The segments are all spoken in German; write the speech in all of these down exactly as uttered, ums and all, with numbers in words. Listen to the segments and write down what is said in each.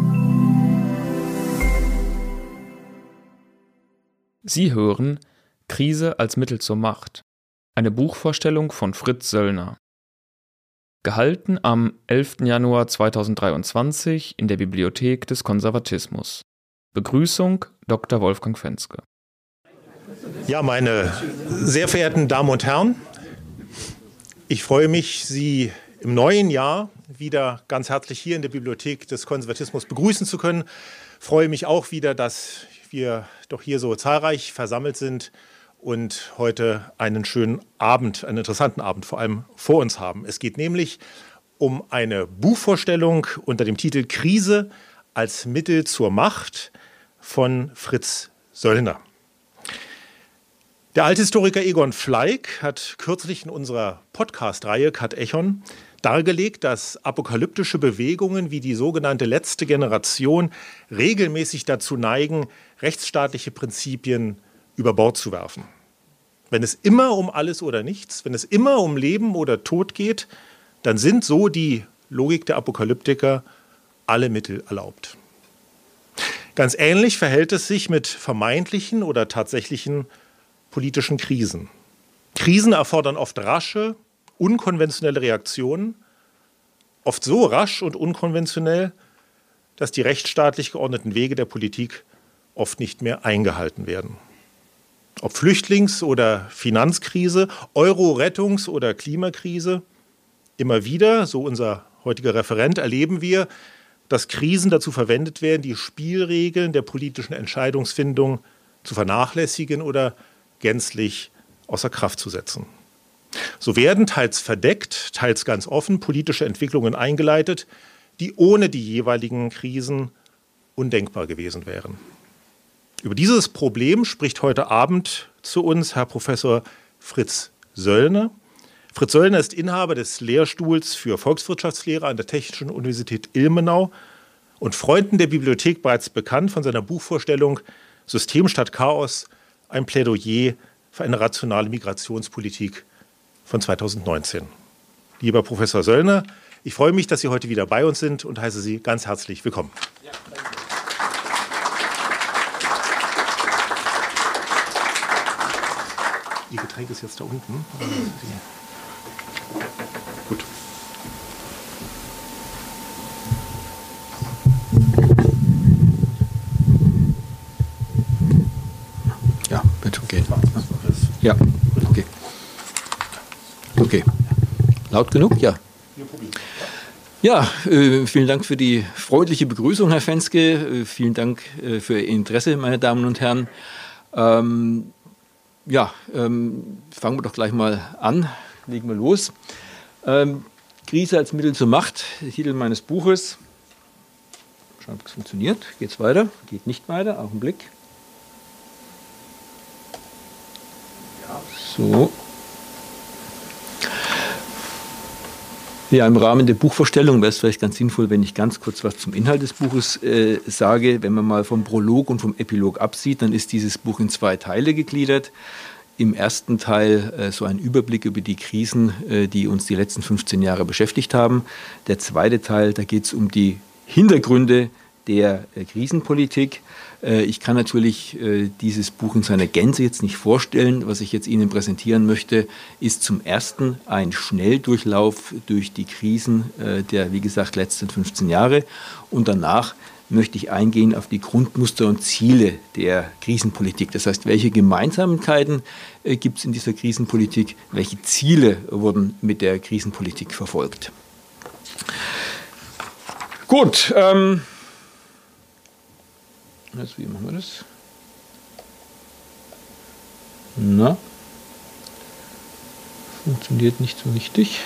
Sie hören Krise als Mittel zur Macht, eine Buchvorstellung von Fritz Söllner. Gehalten am elften Januar zweitausenddreiundzwanzig in der Bibliothek des Konservatismus. Begrüßung Doktor Wolfgang Fenske. Ja, meine sehr verehrten Damen und Herren, ich freue mich, Sie im neuen Jahr wieder ganz herzlich hier in der Bibliothek des Konservatismus begrüßen zu können. Ich freue mich auch wieder, dass wir doch hier so zahlreich versammelt sind und heute einen schönen Abend, einen interessanten Abend vor allem vor uns haben. Es geht nämlich um eine Buchvorstellung unter dem Titel Krise als Mittel zur Macht von Fritz Söllner. Der Althistoriker Egon Fleig hat kürzlich in unserer Podcast-Reihe Kat Echon dargelegt, dass apokalyptische Bewegungen wie die sogenannte letzte Generation regelmäßig dazu neigen, rechtsstaatliche Prinzipien über Bord zu werfen. Wenn es immer um alles oder nichts, wenn es immer um Leben oder Tod geht, dann sind, so die Logik der Apokalyptiker, alle Mittel erlaubt. Ganz ähnlich verhält es sich mit vermeintlichen oder tatsächlichen politischen Krisen. Krisen erfordern oft rasche, unkonventionelle Reaktionen, oft so rasch und unkonventionell, dass die rechtsstaatlich geordneten Wege der Politik oft nicht mehr eingehalten werden. Ob Flüchtlings- oder Finanzkrise, Euro-Rettungs- oder Klimakrise, immer wieder, so unser heutiger Referent, erleben wir, dass Krisen dazu verwendet werden, die Spielregeln der politischen Entscheidungsfindung zu vernachlässigen oder gänzlich außer Kraft zu setzen. So werden teils verdeckt, teils ganz offen politische Entwicklungen eingeleitet, die ohne die jeweiligen Krisen undenkbar gewesen wären. Über dieses Problem spricht heute Abend zu uns Herr Professor Fritz Söllner. Fritz Söllner ist Inhaber des Lehrstuhls für Volkswirtschaftslehre an der Technischen Universität Ilmenau und Freunden der Bibliothek bereits bekannt von seiner Buchvorstellung System statt Chaos, ein Plädoyer für eine rationale Migrationspolitik von zweitausendneunzehn. Lieber Professor Söllner, ich freue mich, dass Sie heute wieder bei uns sind und heiße Sie ganz herzlich willkommen. Ja, danke. Ihr Getränk ist jetzt da unten. Gut. Ja, wird okay. Ja, okay. Okay. Laut genug? Ja. Ja, äh, vielen Dank für die freundliche Begrüßung, Herr Fenske. Äh, vielen Dank äh, für Ihr Interesse, meine Damen und Herren. Ähm, Ja, ähm, fangen wir doch gleich mal an, legen wir los. Ähm, Krise als Mittel zur Macht, der Titel meines Buches. Schauen, ob es funktioniert. Geht es weiter? Geht nicht weiter. Augenblick. Ja. So. Ja, im Rahmen der Buchvorstellung wäre es vielleicht ganz sinnvoll, wenn ich ganz kurz was zum Inhalt des Buches äh, sage. Wenn man mal vom Prolog und vom Epilog absieht, dann ist dieses Buch in zwei Teile gegliedert. Im ersten Teil äh, so ein Überblick über die Krisen, äh, die uns die letzten fünfzehn Jahre beschäftigt haben. Der zweite Teil, da geht es um die Hintergründe der äh, Krisenpolitik. Äh, ich kann natürlich äh, dieses Buch in seiner Gänze jetzt nicht vorstellen. Was ich jetzt Ihnen präsentieren möchte, ist zum ersten ein Schnelldurchlauf durch die Krisen äh, der, wie gesagt, letzten fünfzehn Jahre. Und danach möchte ich eingehen auf die Grundmuster und Ziele der Krisenpolitik. Das heißt, welche Gemeinsamkeiten äh, gibt es in dieser Krisenpolitik? Welche Ziele wurden mit der Krisenpolitik verfolgt? Gut, ähm, jetzt, wie machen wir das? Na, funktioniert nicht so richtig.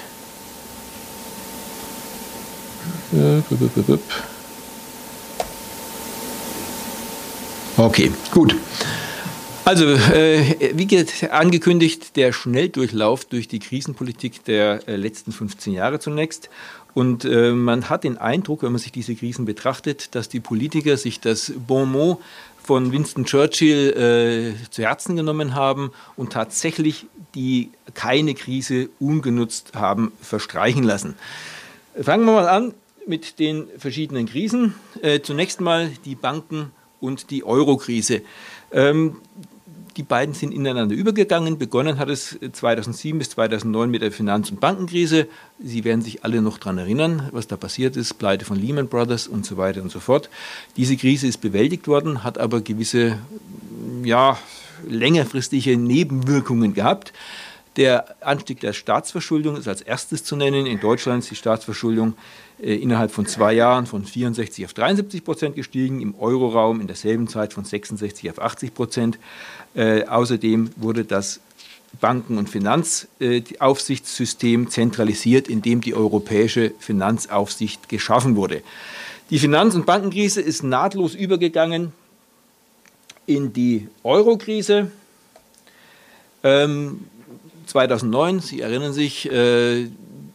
Äh, bup, bup, bup. Okay, gut. Also, äh, wie angekündigt, der Schnelldurchlauf durch die Krisenpolitik der äh, letzten fünfzehn Jahre zunächst. Und äh, man hat den Eindruck, wenn man sich diese Krisen betrachtet, dass die Politiker sich das Bon mot von Winston Churchill äh, zu Herzen genommen haben und tatsächlich die keine Krise ungenutzt haben verstreichen lassen. Fangen wir mal an. mit den verschiedenen Krisen. Äh, zunächst mal die Banken- und die Euro-Krise. Ähm, die beiden sind ineinander übergegangen. Begonnen hat es zweitausendsieben bis zweitausendneun mit der Finanz- und Bankenkrise. Sie werden sich alle noch daran erinnern, was da passiert ist. Pleite von Lehman Brothers und so weiter und so fort. Diese Krise ist bewältigt worden, hat aber gewisse, ja, längerfristige Nebenwirkungen gehabt. Der Anstieg der Staatsverschuldung ist als erstes zu nennen. In Deutschland ist die Staatsverschuldung äh, innerhalb von zwei Jahren von vierundsechzig auf dreiundsiebzig Prozent gestiegen, im Euroraum in derselben Zeit von sechsundsechzig auf achtzig Prozent. Äh, außerdem wurde das Banken- und Finanzaufsichtssystem zentralisiert, indem die europäische Finanzaufsicht geschaffen wurde. Die Finanz- und Bankenkrise ist nahtlos übergegangen in die Euro-Krise. Ähm, zweitausendneun, Sie erinnern sich, äh,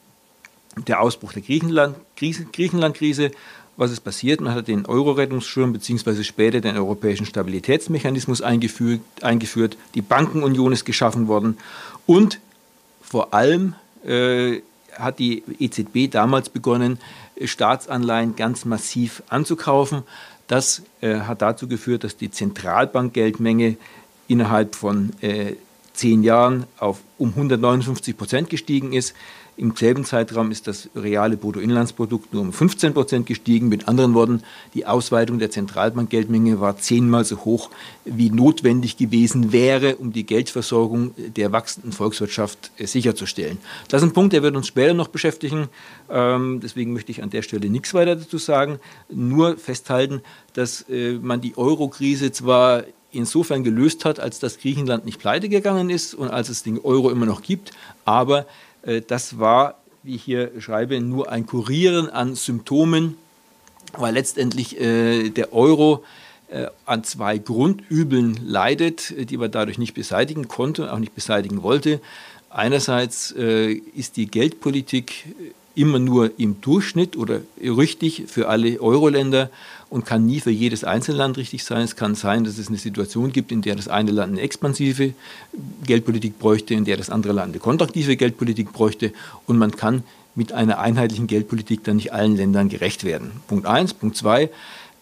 der Ausbruch der Griechenland, Griechenland-Krise. Was ist passiert? Man hat den Euro-Rettungsschirm bzw. später den europäischen Stabilitätsmechanismus eingeführt, eingeführt. Die Bankenunion ist geschaffen worden und vor allem äh, hat die E Z B damals begonnen, Staatsanleihen ganz massiv anzukaufen. Das äh, hat dazu geführt, dass die Zentralbankgeldmenge innerhalb von äh, zehn Jahren auf um hundertneunundfünfzig Prozent gestiegen ist. Im selben Zeitraum ist das reale Bruttoinlandsprodukt nur um fünfzehn Prozent gestiegen. Mit anderen Worten, die Ausweitung der Zentralbankgeldmenge war zehnmal so hoch, wie notwendig gewesen wäre, um die Geldversorgung der wachsenden Volkswirtschaft sicherzustellen. Das ist ein Punkt, der wird uns später noch beschäftigen. Ähm, deswegen möchte ich an der Stelle nichts weiter dazu sagen. Nur festhalten, dass äh, man die Euro-Krise zwar insofern gelöst hat, als dass Griechenland nicht pleite gegangen ist und als es den Euro immer noch gibt, aber äh, das war, wie ich hier schreibe, nur ein Kurieren an Symptomen, weil letztendlich äh, der Euro äh, an zwei Grundübeln leidet, die man dadurch nicht beseitigen konnte und auch nicht beseitigen wollte. Einerseits äh, ist die Geldpolitik immer nur im Durchschnitt oder richtig für alle Euro-Länder und kann nie für jedes Einzelland richtig sein. Es kann sein, dass es eine Situation gibt, in der das eine Land eine expansive Geldpolitik bräuchte, in der das andere Land eine kontraktive Geldpolitik bräuchte und man kann mit einer einheitlichen Geldpolitik dann nicht allen Ländern gerecht werden. Punkt eins. Punkt zwei.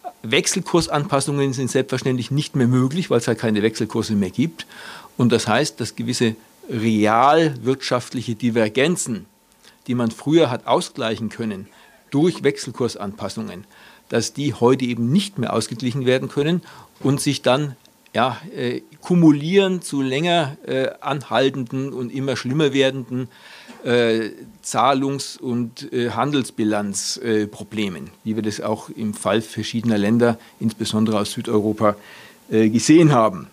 Wechselkursanpassungen sind selbstverständlich nicht mehr möglich, weil es halt keine Wechselkurse mehr gibt. Und das heißt, dass gewisse realwirtschaftliche Divergenzen, die man früher hat ausgleichen können durch Wechselkursanpassungen, dass die heute eben nicht mehr ausgeglichen werden können und sich dann ja, äh, kumulieren zu länger äh, anhaltenden und immer schlimmer werdenden äh, Zahlungs- und äh, Handelsbilanzproblemen, äh, wie wir das auch im Fall verschiedener Länder, insbesondere aus Südeuropa, äh, gesehen haben.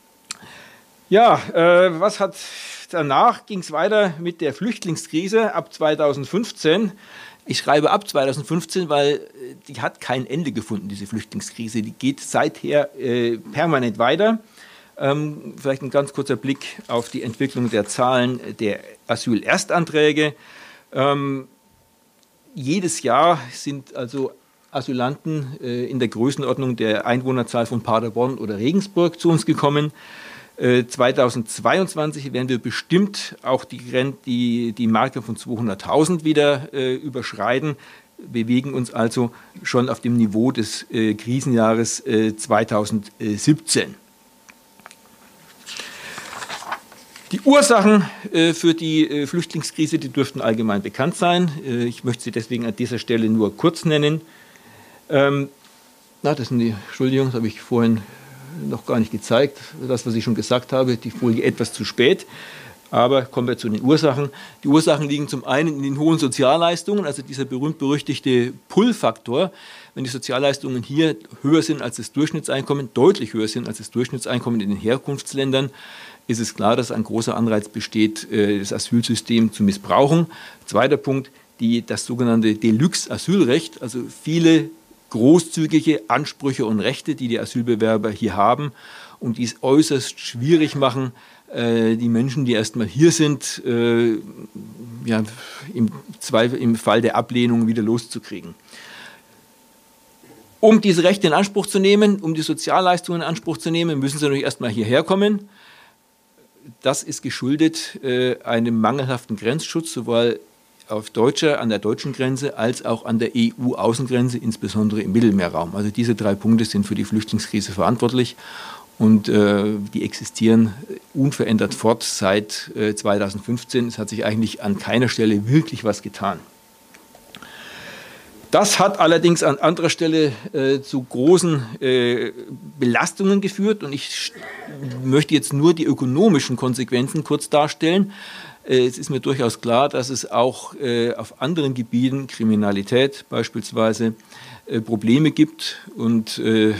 Ja, äh, was hat danach? Ging es weiter mit der Flüchtlingskrise ab zweitausendfünfzehn. Ich schreibe ab zweitausendfünfzehn, weil die hat kein Ende gefunden, diese Flüchtlingskrise. Die geht seither äh, permanent weiter. Ähm, vielleicht ein ganz kurzer Blick auf die Entwicklung der Zahlen der Asylerstanträge. Ähm, jedes Jahr sind also Asylanten äh, in der Größenordnung der Einwohnerzahl von Paderborn oder Regensburg zu uns gekommen. zweitausendzweiundzwanzig werden wir bestimmt auch die, die, die Marke von zweihunderttausend wieder äh, überschreiten, bewegen uns also schon auf dem Niveau des äh, Krisenjahres äh, zweitausendsiebzehn. Die Ursachen äh, für die äh, Flüchtlingskrise, die dürften allgemein bekannt sein. Äh, ich möchte sie deswegen an dieser Stelle nur kurz nennen. Ähm, na, das sind die, Entschuldigung, das habe ich vorhin noch gar nicht gezeigt, das, was ich schon gesagt habe, die Folie etwas zu spät. Aber kommen wir zu den Ursachen. Die Ursachen liegen zum einen in den hohen Sozialleistungen, also dieser berühmt-berüchtigte Pull-Faktor. Wenn die Sozialleistungen hier höher sind als das Durchschnittseinkommen, deutlich höher sind als das Durchschnittseinkommen in den Herkunftsländern, ist es klar, dass ein großer Anreiz besteht, das Asylsystem zu missbrauchen. Zweiter Punkt, die, das sogenannte Deluxe-Asylrecht, also viele großzügige Ansprüche und Rechte, die die Asylbewerber hier haben und die es äußerst schwierig machen, äh, die Menschen, die erstmal hier sind, äh, ja, im, Zweifel, im Fall der Ablehnung wieder loszukriegen. Um diese Rechte in Anspruch zu nehmen, um die Sozialleistungen in Anspruch zu nehmen, müssen sie natürlich erstmal hierher kommen. Das ist geschuldet äh, einem mangelhaften Grenzschutz, sowohl auf deutscher, an der deutschen Grenze als auch an der E U-Außengrenze, insbesondere im Mittelmeerraum. Also diese drei Punkte sind für die Flüchtlingskrise verantwortlich und äh, die existieren unverändert fort seit äh, zweitausendfünfzehn. Es hat sich eigentlich an keiner Stelle wirklich was getan. Das hat allerdings an anderer Stelle äh, zu großen äh, Belastungen geführt und ich möchte jetzt nur die ökonomischen Konsequenzen kurz darstellen. Äh, es ist mir durchaus klar, dass es auch äh, auf anderen Gebieten, Kriminalität beispielsweise, äh, Probleme gibt und äh,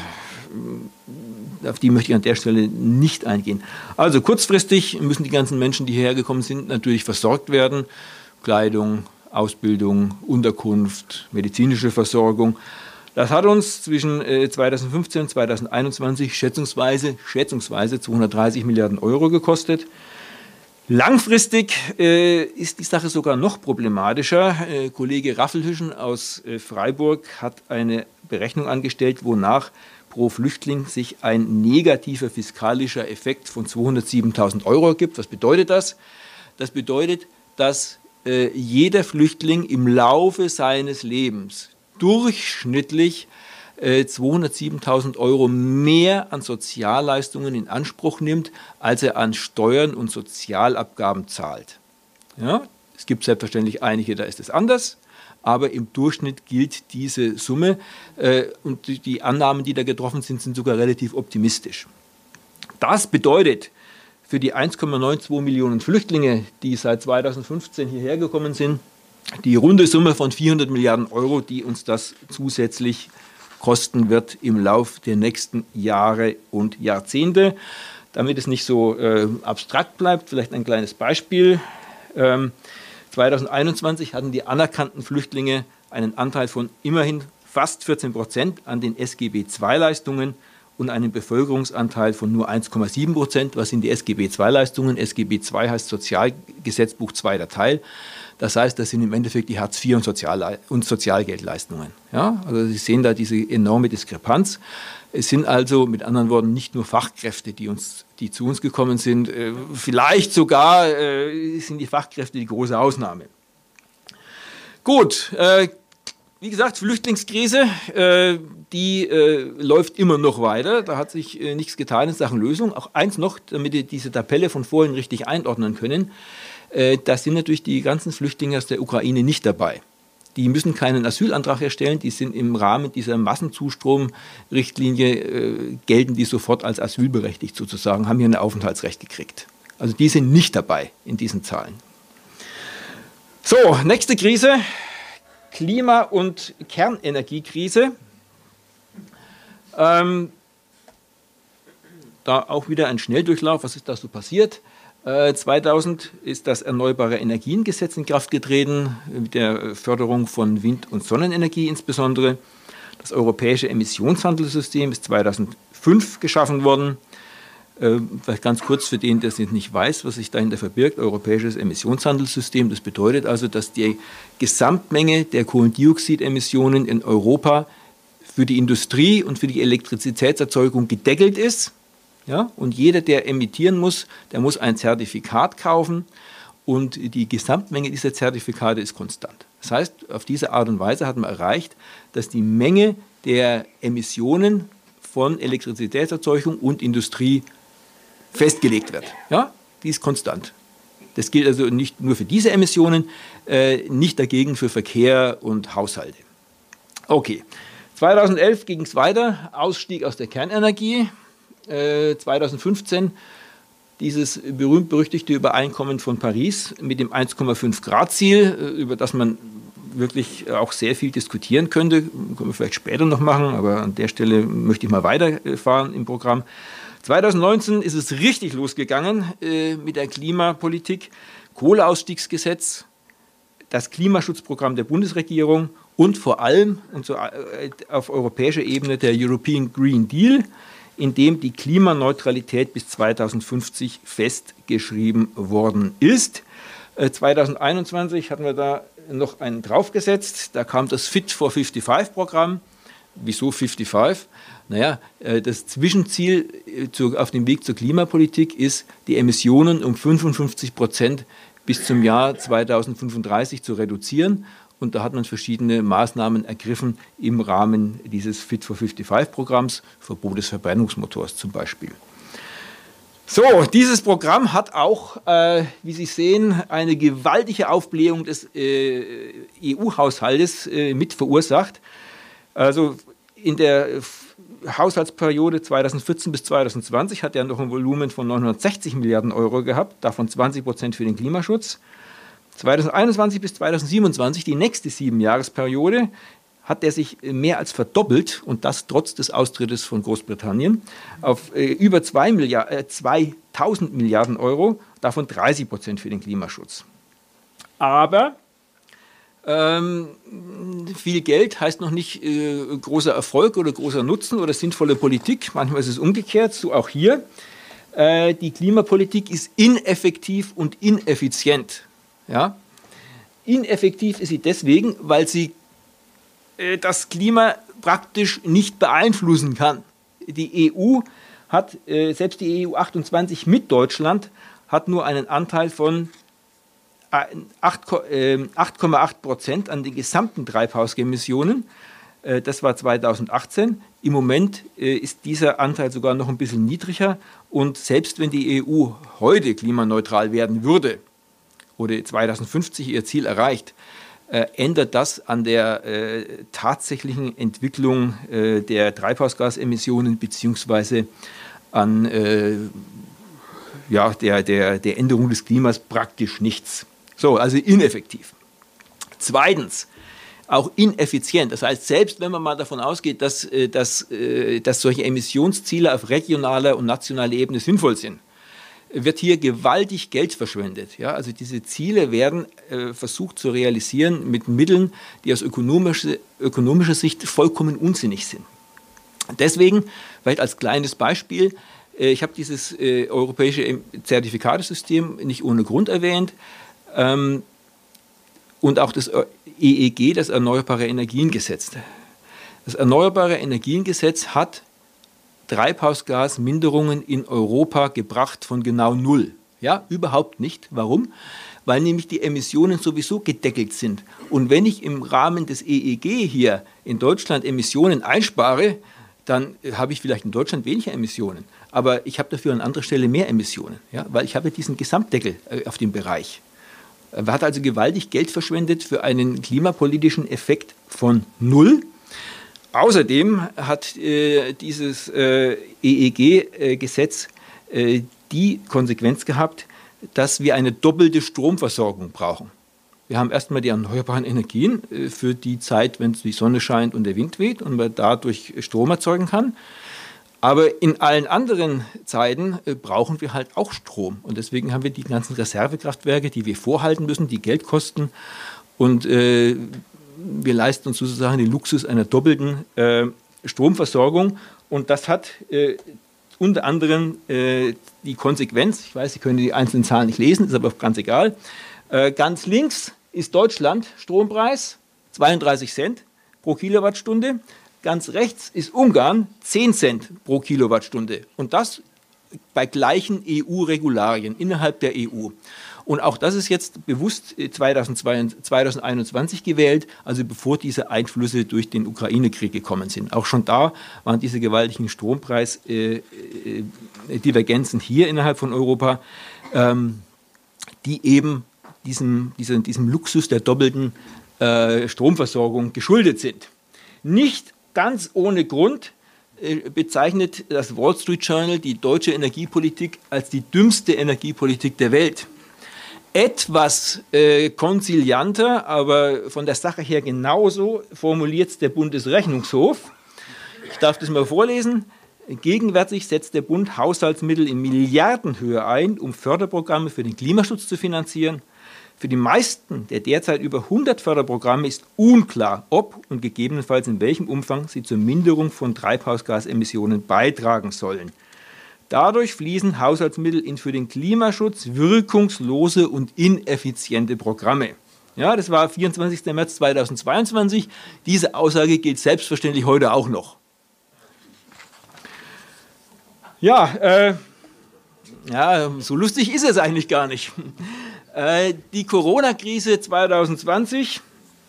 auf die möchte ich an der Stelle nicht eingehen. Also kurzfristig müssen die ganzen Menschen, die hierher gekommen sind, natürlich versorgt werden. Kleidung, Ausbildung, Unterkunft, medizinische Versorgung. Das hat uns zwischen äh, zweitausendfünfzehn und zweitausendeinundzwanzig schätzungsweise, schätzungsweise zweihundertdreißig Milliarden Euro gekostet. Langfristig äh, ist die Sache sogar noch problematischer. Äh, Kollege Raffelhüschen aus äh, Freiburg hat eine Berechnung angestellt, wonach pro Flüchtling sich ein negativer fiskalischer Effekt von zweihundertsiebentausend Euro ergibt. Was bedeutet das? Das bedeutet, dass äh, jeder Flüchtling im Laufe seines Lebens durchschnittlich äh, zweihundertsiebentausend Euro mehr an Sozialleistungen in Anspruch nimmt, als er an Steuern und Sozialabgaben zahlt. Ja, es gibt selbstverständlich einige, da ist es anders. Aber im Durchschnitt gilt diese Summe äh, und die, die Annahmen, die da getroffen sind, sind sogar relativ optimistisch. Das bedeutet für die eins Komma zweiundneunzig Millionen Flüchtlinge, die seit zweitausendfünfzehn hierher gekommen sind, die runde Summe von vierhundert Milliarden Euro, die uns das zusätzlich kosten wird im Lauf der nächsten Jahre und Jahrzehnte. Damit es nicht so äh, abstrakt bleibt, vielleicht ein kleines Beispiel. Ähm, zweitausendeinundzwanzig hatten die anerkannten Flüchtlinge einen Anteil von immerhin fast vierzehn Prozent an den S G B zwei Leistungen und einen Bevölkerungsanteil von nur eins Komma sieben Prozent. Was sind die S G B zwei Leistungen? S G B zwei heißt Sozialgesetzbuch zweiter Teil. Das heißt, das sind im Endeffekt die Hartz vier und, Sozial- und Sozialgeldleistungen. Ja? Also Sie sehen da diese enorme Diskrepanz. Es sind also mit anderen Worten nicht nur Fachkräfte, die, uns, die zu uns gekommen sind. Äh, vielleicht sogar äh, sind die Fachkräfte die große Ausnahme. Gut, äh, wie gesagt, Flüchtlingskrise, äh, die äh, läuft immer noch weiter. Da hat sich äh, nichts getan in Sachen Lösung. Auch eins noch, damit ihr diese Tabelle von vorhin richtig einordnen können. Äh, da sind natürlich die ganzen Flüchtlinge aus der Ukraine nicht dabei. Die müssen keinen Asylantrag erstellen, die sind im Rahmen dieser Massenzustromrichtlinie, äh, gelten die sofort als asylberechtigt sozusagen, haben hier ein Aufenthaltsrecht gekriegt. Also die sind nicht dabei in diesen Zahlen. So, nächste Krise, Klima- und Kernenergiekrise. Ähm, da auch wieder ein Schnelldurchlauf, was ist da so passiert? zweitausend ist das Erneuerbare Energiengesetz in Kraft getreten, mit der Förderung von Wind- und Sonnenenergie insbesondere. Das europäische Emissionshandelssystem ist zweitausendfünf geschaffen worden. Äh, vielleicht ganz kurz für den, der es nicht weiß, was sich dahinter verbirgt. Europäisches Emissionshandelssystem, das bedeutet also, dass die Gesamtmenge der Kohlendioxidemissionen in Europa für die Industrie und für die Elektrizitätserzeugung gedeckelt ist. Ja, und jeder, der emittieren muss, der muss ein Zertifikat kaufen und die Gesamtmenge dieser Zertifikate ist konstant. Das heißt, auf diese Art und Weise hat man erreicht, dass die Menge der Emissionen von Elektrizitätserzeugung und Industrie festgelegt wird. Ja, die ist konstant. Das gilt also nicht nur für diese Emissionen, äh, nicht dagegen für Verkehr und Haushalte. Okay, zweitausendelf ging es weiter, Ausstieg aus der Kernenergie. zweitausendfünfzehn dieses berühmt-berüchtigte Übereinkommen von Paris mit dem eins Komma fünf Grad Ziel, über das man wirklich auch sehr viel diskutieren könnte. Können wir vielleicht später noch machen, aber an der Stelle möchte ich mal weiterfahren im Programm. zweitausendneunzehn ist es richtig losgegangen äh, mit der Klimapolitik. Kohleausstiegsgesetz, das Klimaschutzprogramm der Bundesregierung und vor allem und so, äh, auf europäischer Ebene der European Green Deal, in dem die Klimaneutralität bis zweitausendfünfzig festgeschrieben worden ist. Äh, zweitausendeinundzwanzig hatten wir da noch einen draufgesetzt, da kam das Fit for fünfundfünfzig Programm. Wieso fünfundfünfzig? Naja, äh, das Zwischenziel äh, zu, auf dem Weg zur Klimapolitik ist, die Emissionen um fünfundfünfzig Prozent bis zum Jahr zweitausendfünfunddreißig zu reduzieren. Und da hat man verschiedene Maßnahmen ergriffen im Rahmen dieses Fit for fünfundfünfzig-Programms, Verbot des Verbrennungsmotors zum Beispiel. So, dieses Programm hat auch, äh, wie Sie sehen, eine gewaltige Aufblähung des äh, E U-Haushaltes äh, mit verursacht. Also in der Haushaltsperiode zweitausendvierzehn bis zweitausendzwanzig hat er noch ein Volumen von neunhundertsechzig Milliarden Euro gehabt, davon zwanzig Prozent für den Klimaschutz. zweitausendeinundzwanzig bis zweitausendsiebenundzwanzig, die nächste Siebenjahresperiode, hat er sich mehr als verdoppelt, und das trotz des Austrittes von Großbritannien, auf äh, über zwei Milliarden, äh, zweitausend Milliarden Euro, davon dreißig Prozent für den Klimaschutz. Aber ähm, viel Geld heißt noch nicht äh, großer Erfolg oder großer Nutzen oder sinnvolle Politik. Manchmal ist es umgekehrt, so auch hier. Äh, die Klimapolitik ist ineffektiv und ineffizient. Ja? Ineffektiv ist sie deswegen, weil sie das Klima praktisch nicht beeinflussen kann. Die E U hat, selbst die E U achtundzwanzig mit Deutschland, hat nur einen Anteil von acht Komma acht Prozent an den gesamten Treibhausgasemissionen. Das war zweitausendachtzehn. Im Moment ist dieser Anteil sogar noch ein bisschen niedriger. Und selbst wenn die E U heute klimaneutral werden würde oder zweitausendfünfzig ihr Ziel erreicht, Äh, ändert das an der äh, tatsächlichen Entwicklung äh, der Treibhausgasemissionen beziehungsweise an äh, ja, der, der, der Änderung des Klimas praktisch nichts. So, also ineffektiv. Zweitens, auch ineffizient. Das heißt, selbst wenn man mal davon ausgeht, dass, äh, dass, äh, dass solche Emissionsziele auf regionaler und nationaler Ebene sinnvoll sind, wird hier gewaltig Geld verschwendet. Ja, also diese Ziele werden äh, versucht zu realisieren mit Mitteln, die aus ökonomischer, ökonomischer Sicht vollkommen unsinnig sind. Deswegen, vielleicht als kleines Beispiel, äh, ich habe dieses äh, europäische Zertifikatesystem nicht ohne Grund erwähnt, ähm, und auch das E E G, das Erneuerbare Energiengesetz. Das Erneuerbare Energiengesetz hat Treibhausgasminderungen in Europa gebracht von genau null. Ja, überhaupt nicht. Warum? Weil nämlich die Emissionen sowieso gedeckelt sind. Und wenn ich im Rahmen des E E G hier in Deutschland Emissionen einspare, dann habe ich vielleicht in Deutschland weniger Emissionen. Aber ich habe dafür an anderer Stelle mehr Emissionen, ja, weil ich habe diesen Gesamtdeckel auf dem Bereich. Man hat also gewaltig Geld verschwendet für einen klimapolitischen Effekt von null. Außerdem hat äh, dieses äh, E E G-Gesetz äh, die Konsequenz gehabt, dass wir eine doppelte Stromversorgung brauchen. Wir haben erstmal die erneuerbaren Energien äh, für die Zeit, wenn die Sonne scheint und der Wind weht und man dadurch Strom erzeugen kann. Aber in allen anderen Zeiten äh, brauchen wir halt auch Strom. Und deswegen haben wir die ganzen Reservekraftwerke, die wir vorhalten müssen, die Geld kosten. Und äh, wir leisten uns sozusagen den Luxus einer doppelten äh, Stromversorgung. Und das hat äh, unter anderem äh, die Konsequenz, ich weiß, Sie können die einzelnen Zahlen nicht lesen, ist aber ganz egal. Äh, ganz links ist Deutschland, Strompreis, zweiunddreißig Cent pro Kilowattstunde. Ganz rechts ist Ungarn, zehn Cent pro Kilowattstunde. Und das bei gleichen E U-Regularien innerhalb der E U. Und auch das ist jetzt bewusst zweitausendeinundzwanzig gewählt, also bevor diese Einflüsse durch den Ukraine-Krieg gekommen sind. Auch schon da waren diese gewaltigen Strompreisdivergenzen hier innerhalb von Europa, ähm, die eben diesem, diesem, diesem Luxus der doppelten äh, Stromversorgung geschuldet sind. Nicht ganz ohne Grund äh, bezeichnet das Wall Street Journal die deutsche Energiepolitik als die dümmste Energiepolitik der Welt. Etwas äh, konzilianter, aber von der Sache her genauso formuliert es der Bundesrechnungshof. Ich darf das mal vorlesen. Gegenwärtig setzt der Bund Haushaltsmittel in Milliardenhöhe ein, um Förderprogramme für den Klimaschutz zu finanzieren. Für die meisten der derzeit über hundert Förderprogramme ist unklar, ob und gegebenenfalls in welchem Umfang sie zur Minderung von Treibhausgasemissionen beitragen sollen. Dadurch fließen Haushaltsmittel in für den Klimaschutz wirkungslose und ineffiziente Programme. Ja, das war vierundzwanzigster März zweitausendzweiundzwanzig. Diese Aussage gilt selbstverständlich heute auch noch. Ja, äh, ja, so lustig ist es eigentlich gar nicht. Äh, die Corona-Krise zwanzig zwanzig,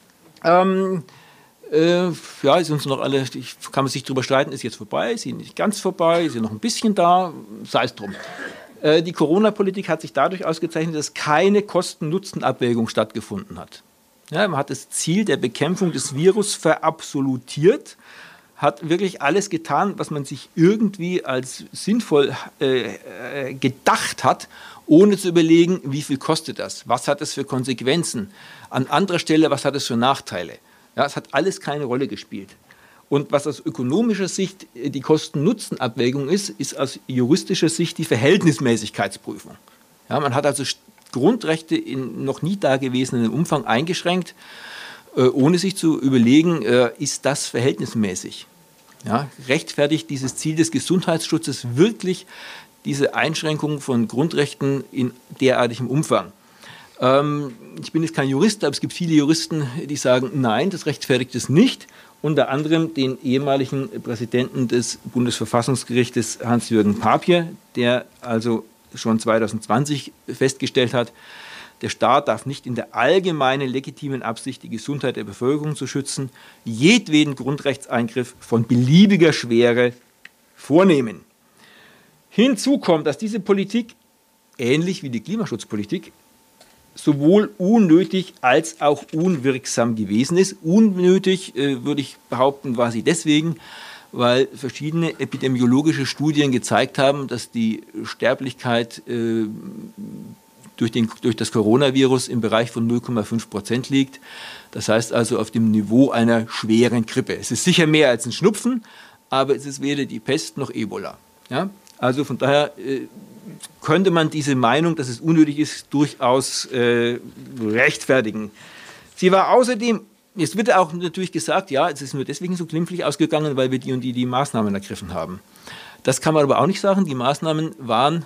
ähm, äh, ja, ist uns noch alle, kann man sich drüber streiten, ist jetzt vorbei, ist sie nicht ganz vorbei, ist sie noch ein bisschen da, sei es drum. Äh, die Corona-Politik hat sich dadurch ausgezeichnet, dass keine Kosten-Nutzen-Abwägung stattgefunden hat. Ja, man hat das Ziel der Bekämpfung des Virus verabsolutiert, hat wirklich alles getan, was man sich irgendwie als sinnvoll äh, äh, gedacht hat, ohne zu überlegen, wie viel kostet das, was hat es für Konsequenzen, an anderer Stelle, was hat es für Nachteile. Ja, es hat alles keine Rolle gespielt. Und was aus ökonomischer Sicht die Kosten-Nutzen-Abwägung ist, ist aus juristischer Sicht die Verhältnismäßigkeitsprüfung. Ja, man hat also Grundrechte in noch nie dagewesenen Umfang eingeschränkt, äh, ohne sich zu überlegen, äh, ist das verhältnismäßig? Ja, rechtfertigt dieses Ziel des Gesundheitsschutzes wirklich diese Einschränkung von Grundrechten in derartigem Umfang? Ähm, ich bin jetzt kein Jurist, aber es gibt viele Juristen, die sagen, nein, das rechtfertigt es nicht. Unter anderem den ehemaligen Präsidenten des Bundesverfassungsgerichtes Hans-Jürgen Papier, der also schon zwanzig zwanzig festgestellt hat, der Staat darf nicht in der allgemeinen legitimen Absicht, die Gesundheit der Bevölkerung zu schützen, jedweden Grundrechtseingriff von beliebiger Schwere vornehmen. Hinzu kommt, dass diese Politik, ähnlich wie die Klimaschutzpolitik, sowohl unnötig als auch unwirksam gewesen ist. Unnötig, äh, würde ich behaupten, war sie deswegen, weil verschiedene epidemiologische Studien gezeigt haben, dass die Sterblichkeit äh, durch, den, durch das Coronavirus im Bereich von null Komma fünf Prozent liegt. Das heißt also auf dem Niveau einer schweren Grippe. Es ist sicher mehr als ein Schnupfen, aber es ist weder die Pest noch Ebola. Ja? Also von daher äh, könnte man diese Meinung, dass es unnötig ist, durchaus äh, rechtfertigen. Sie war außerdem, jetzt wird auch natürlich gesagt, ja, es ist nur deswegen so glimpflich ausgegangen, weil wir die und die, die Maßnahmen ergriffen haben. Das kann man aber auch nicht sagen. Die Maßnahmen waren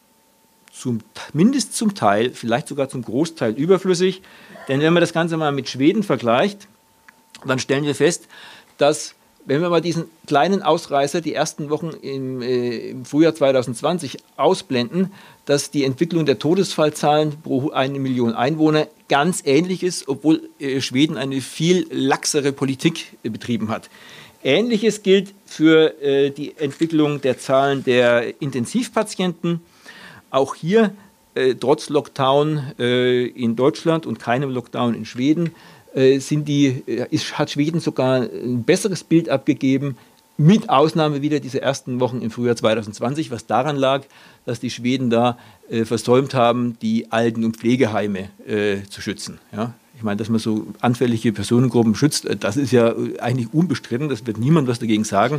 zumindest zum Teil, vielleicht sogar zum Großteil überflüssig. Denn wenn man das Ganze mal mit Schweden vergleicht, dann stellen wir fest, dass, wenn wir mal diesen kleinen Ausreißer, die ersten Wochen im, äh, im Frühjahr zwanzig zwanzig ausblenden, dass die Entwicklung der Todesfallzahlen pro eine Million Einwohner ganz ähnlich ist, obwohl äh, Schweden eine viel laxere Politik äh, betrieben hat. Ähnliches gilt für äh, die Entwicklung der Zahlen der Intensivpatienten. Auch hier, äh, trotz Lockdown äh, in Deutschland und keinem Lockdown in Schweden, Sind die, ist, hat Schweden sogar ein besseres Bild abgegeben, mit Ausnahme wieder dieser ersten Wochen im Frühjahr zwanzig zwanzig, was daran lag, dass die Schweden da äh, versäumt haben, die Alten- und Pflegeheime äh, zu schützen. Ja? Ich meine, dass man so anfällige Personengruppen schützt, das ist ja eigentlich unbestritten, das wird niemand was dagegen sagen.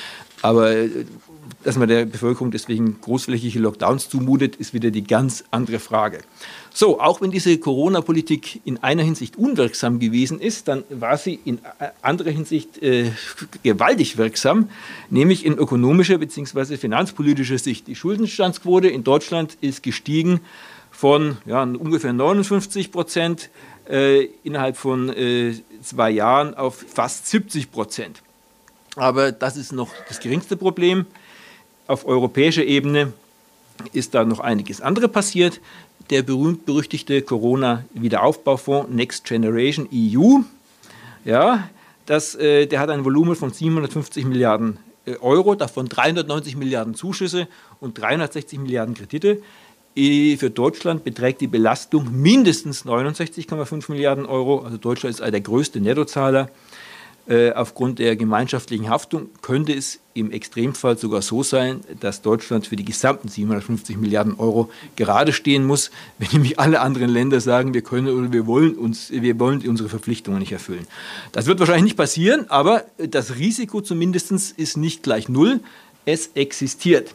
Aber äh, dass man der Bevölkerung deswegen großflächige Lockdowns zumutet, ist wieder die ganz andere Frage. So, auch wenn diese Corona-Politik in einer Hinsicht unwirksam gewesen ist, dann war sie in anderer Hinsicht äh, gewaltig wirksam, nämlich in ökonomischer bzw. finanzpolitischer Sicht. Die Schuldenstandsquote in Deutschland ist gestiegen von ja, ungefähr neunundfünfzig Prozent äh, innerhalb von äh, zwei Jahren auf fast siebzig Prozent. Aber das ist noch das geringste Problem. Auf europäischer Ebene ist da noch einiges andere passiert. Der berühmt-berüchtigte Corona-Wiederaufbaufonds Next Generation E U, ja, das, äh, der hat ein Volumen von siebenhundertfünfzig Milliarden äh, Euro, davon dreihundertneunzig Milliarden Zuschüsse und dreihundertsechzig Milliarden Kredite. Äh, für Deutschland beträgt die Belastung mindestens neunundsechzig Komma fünf Milliarden Euro. Also Deutschland ist der größte Nettozahler. Äh, aufgrund der gemeinschaftlichen Haftung könnte es im Extremfall sogar so sein, dass Deutschland für die gesamten siebenhundertfünfzig Milliarden Euro gerade stehen muss, wenn nämlich alle anderen Länder sagen, wir können oder wir wollen uns, wir wollen unsere Verpflichtungen nicht erfüllen. Das wird wahrscheinlich nicht passieren, aber das Risiko zumindest ist nicht gleich null, es existiert.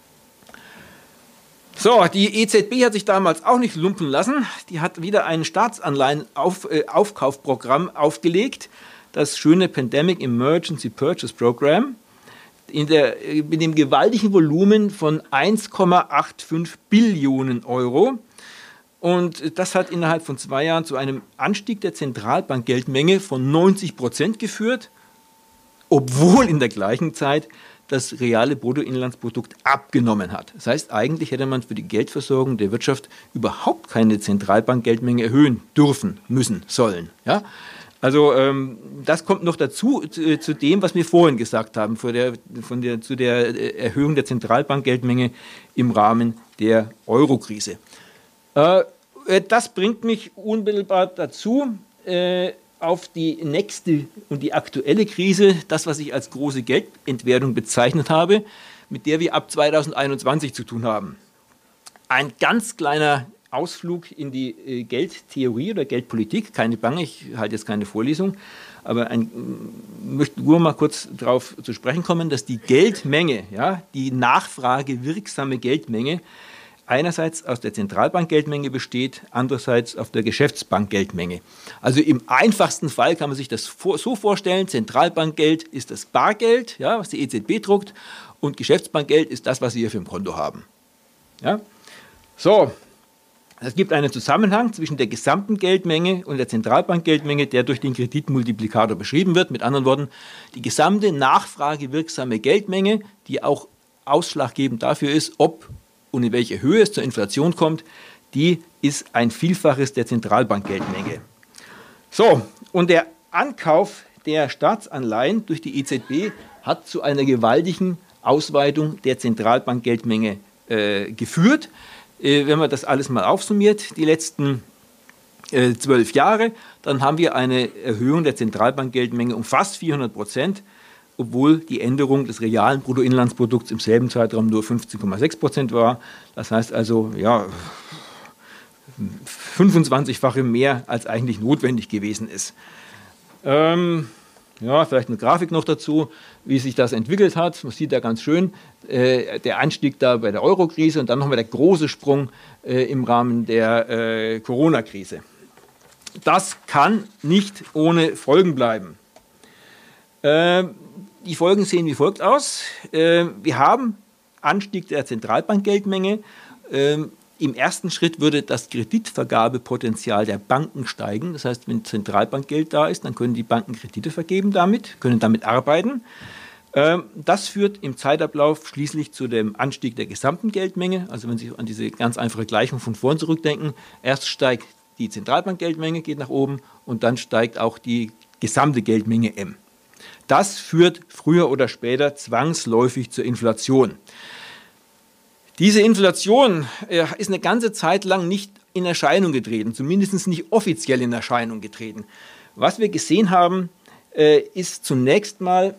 So, die E Z B hat sich damals auch nicht lumpen lassen. Die hat wieder ein Staatsanleihen-Aufkaufprogramm aufgelegt. Das schöne Pandemic Emergency Purchase Program, in der, mit dem gewaltigen Volumen von eins Komma fünfundachtzig Billionen Euro. Und das hat innerhalb von zwei Jahren zu einem Anstieg der Zentralbankgeldmenge von neunzig Prozent geführt, obwohl in der gleichen Zeit das reale Bruttoinlandsprodukt abgenommen hat. Das heißt, eigentlich hätte man für die Geldversorgung der Wirtschaft überhaupt keine Zentralbankgeldmenge erhöhen dürfen, müssen, sollen. Ja? Also ähm, das kommt noch dazu, zu, zu dem, was wir vorhin gesagt haben, von der, von der, zu der Erhöhung der Zentralbankgeldmenge im Rahmen der Eurokrise. Äh, das bringt mich unmittelbar dazu, äh, auf die nächste und die aktuelle Krise, das, was ich als große Geldentwertung bezeichnet habe, mit der wir ab zweitausendeinundzwanzig zu tun haben. Ein ganz kleiner Ausflug in die äh, Geldtheorie oder Geldpolitik, keine Bange, ich halte jetzt keine Vorlesung, aber ich möchte nur mal kurz darauf zu sprechen kommen, dass die Geldmenge, ja, die nachfragewirksame Geldmenge, einerseits aus der Zentralbankgeldmenge besteht, andererseits auf der Geschäftsbankgeldmenge. Also im einfachsten Fall kann man sich das so vorstellen, Zentralbankgeld ist das Bargeld, ja, was die E Z B druckt, und Geschäftsbankgeld ist das, was Sie hier für ein Konto haben. Ja? So, es gibt einen Zusammenhang zwischen der gesamten Geldmenge und der Zentralbankgeldmenge, der durch den Kreditmultiplikator beschrieben wird. Mit anderen Worten, die gesamte nachfragewirksame Geldmenge, die auch ausschlaggebend dafür ist, ob und in welche Höhe es zur Inflation kommt, die ist ein Vielfaches der Zentralbankgeldmenge. So, und der Ankauf der Staatsanleihen durch die E Z B hat zu einer gewaltigen Ausweitung der Zentralbankgeldmenge äh, geführt. Äh, wenn man das alles mal aufsummiert, die letzten äh, zwölf Jahre, dann haben wir eine Erhöhung der Zentralbankgeldmenge um fast vierhundert Prozent, obwohl die Änderung des realen Bruttoinlandsprodukts im selben Zeitraum nur fünfzehn Komma sechs Prozent war. Das heißt also, ja, fünfundzwanzigfache mehr, als eigentlich notwendig gewesen ist. Ähm, ja, vielleicht eine Grafik noch dazu, wie sich das entwickelt hat. Man sieht da ganz schön äh, der Anstieg da bei der Eurokrise und dann nochmal der große Sprung äh, im Rahmen der äh, Corona-Krise. Das kann nicht ohne Folgen bleiben. Äh, Die Folgen sehen wie folgt aus. Wir haben Anstieg der Zentralbankgeldmenge. Im ersten Schritt würde das Kreditvergabepotenzial der Banken steigen. Das heißt, wenn Zentralbankgeld da ist, dann können die Banken Kredite vergeben damit, können damit arbeiten. Das führt im Zeitablauf schließlich zu dem Anstieg der gesamten Geldmenge. Also wenn Sie an diese ganz einfache Gleichung von vorn zurückdenken, erst steigt die Zentralbankgeldmenge, geht nach oben und dann steigt auch die gesamte Geldmenge M. Das führt früher oder später zwangsläufig zur Inflation. Diese Inflation äh, ist eine ganze Zeit lang nicht in Erscheinung getreten, zumindest nicht offiziell in Erscheinung getreten. Was wir gesehen haben, äh, ist zunächst mal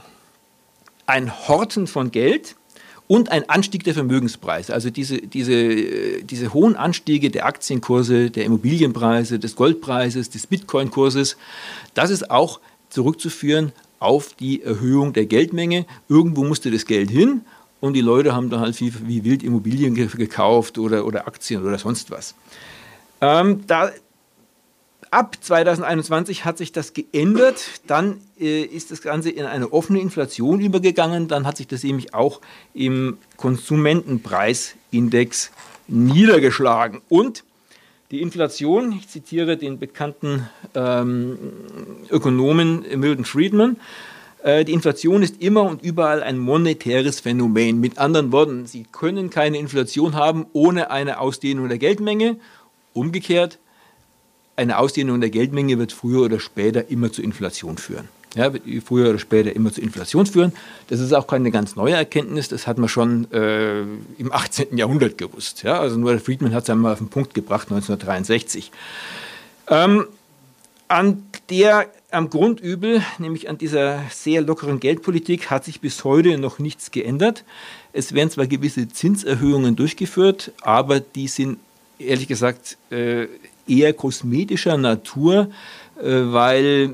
ein Horten von Geld und ein Anstieg der Vermögenspreise. Also diese, diese, diese hohen Anstiege der Aktienkurse, der Immobilienpreise, des Goldpreises, des Bitcoin-Kurses, das ist auch zurückzuführen auf die Erhöhung der Geldmenge. Irgendwo musste das Geld hin und die Leute haben da halt wie, wie wild Immobilien gekauft oder, oder Aktien oder sonst was. Ähm, da, ab zweitausendeinundzwanzig hat sich das geändert. Dann äh, ist das Ganze in eine offene Inflation übergegangen. Dann hat sich das nämlich auch im Konsumentenpreisindex niedergeschlagen. Und die Inflation, ich zitiere den bekannten ähm, Ökonomen Milton Friedman, äh, die Inflation ist immer und überall ein monetäres Phänomen. Mit anderen Worten, Sie können keine Inflation haben ohne eine Ausdehnung der Geldmenge. Umgekehrt, eine Ausdehnung der Geldmenge wird früher oder später immer zur Inflation führen. Ja, wird früher oder später immer zur Inflation führen. Das ist auch keine ganz neue Erkenntnis, das hat man schon äh, im achtzehnten Jahrhundert gewusst. Ja, also nur Friedman hat es einmal auf den Punkt gebracht, neunzehnhundertdreiundsechzig. Ähm, an der, am Grundübel, nämlich an dieser sehr lockeren Geldpolitik, hat sich bis heute noch nichts geändert. Es werden zwar gewisse Zinserhöhungen durchgeführt, aber die sind ehrlich gesagt äh, eher kosmetischer Natur, äh, weil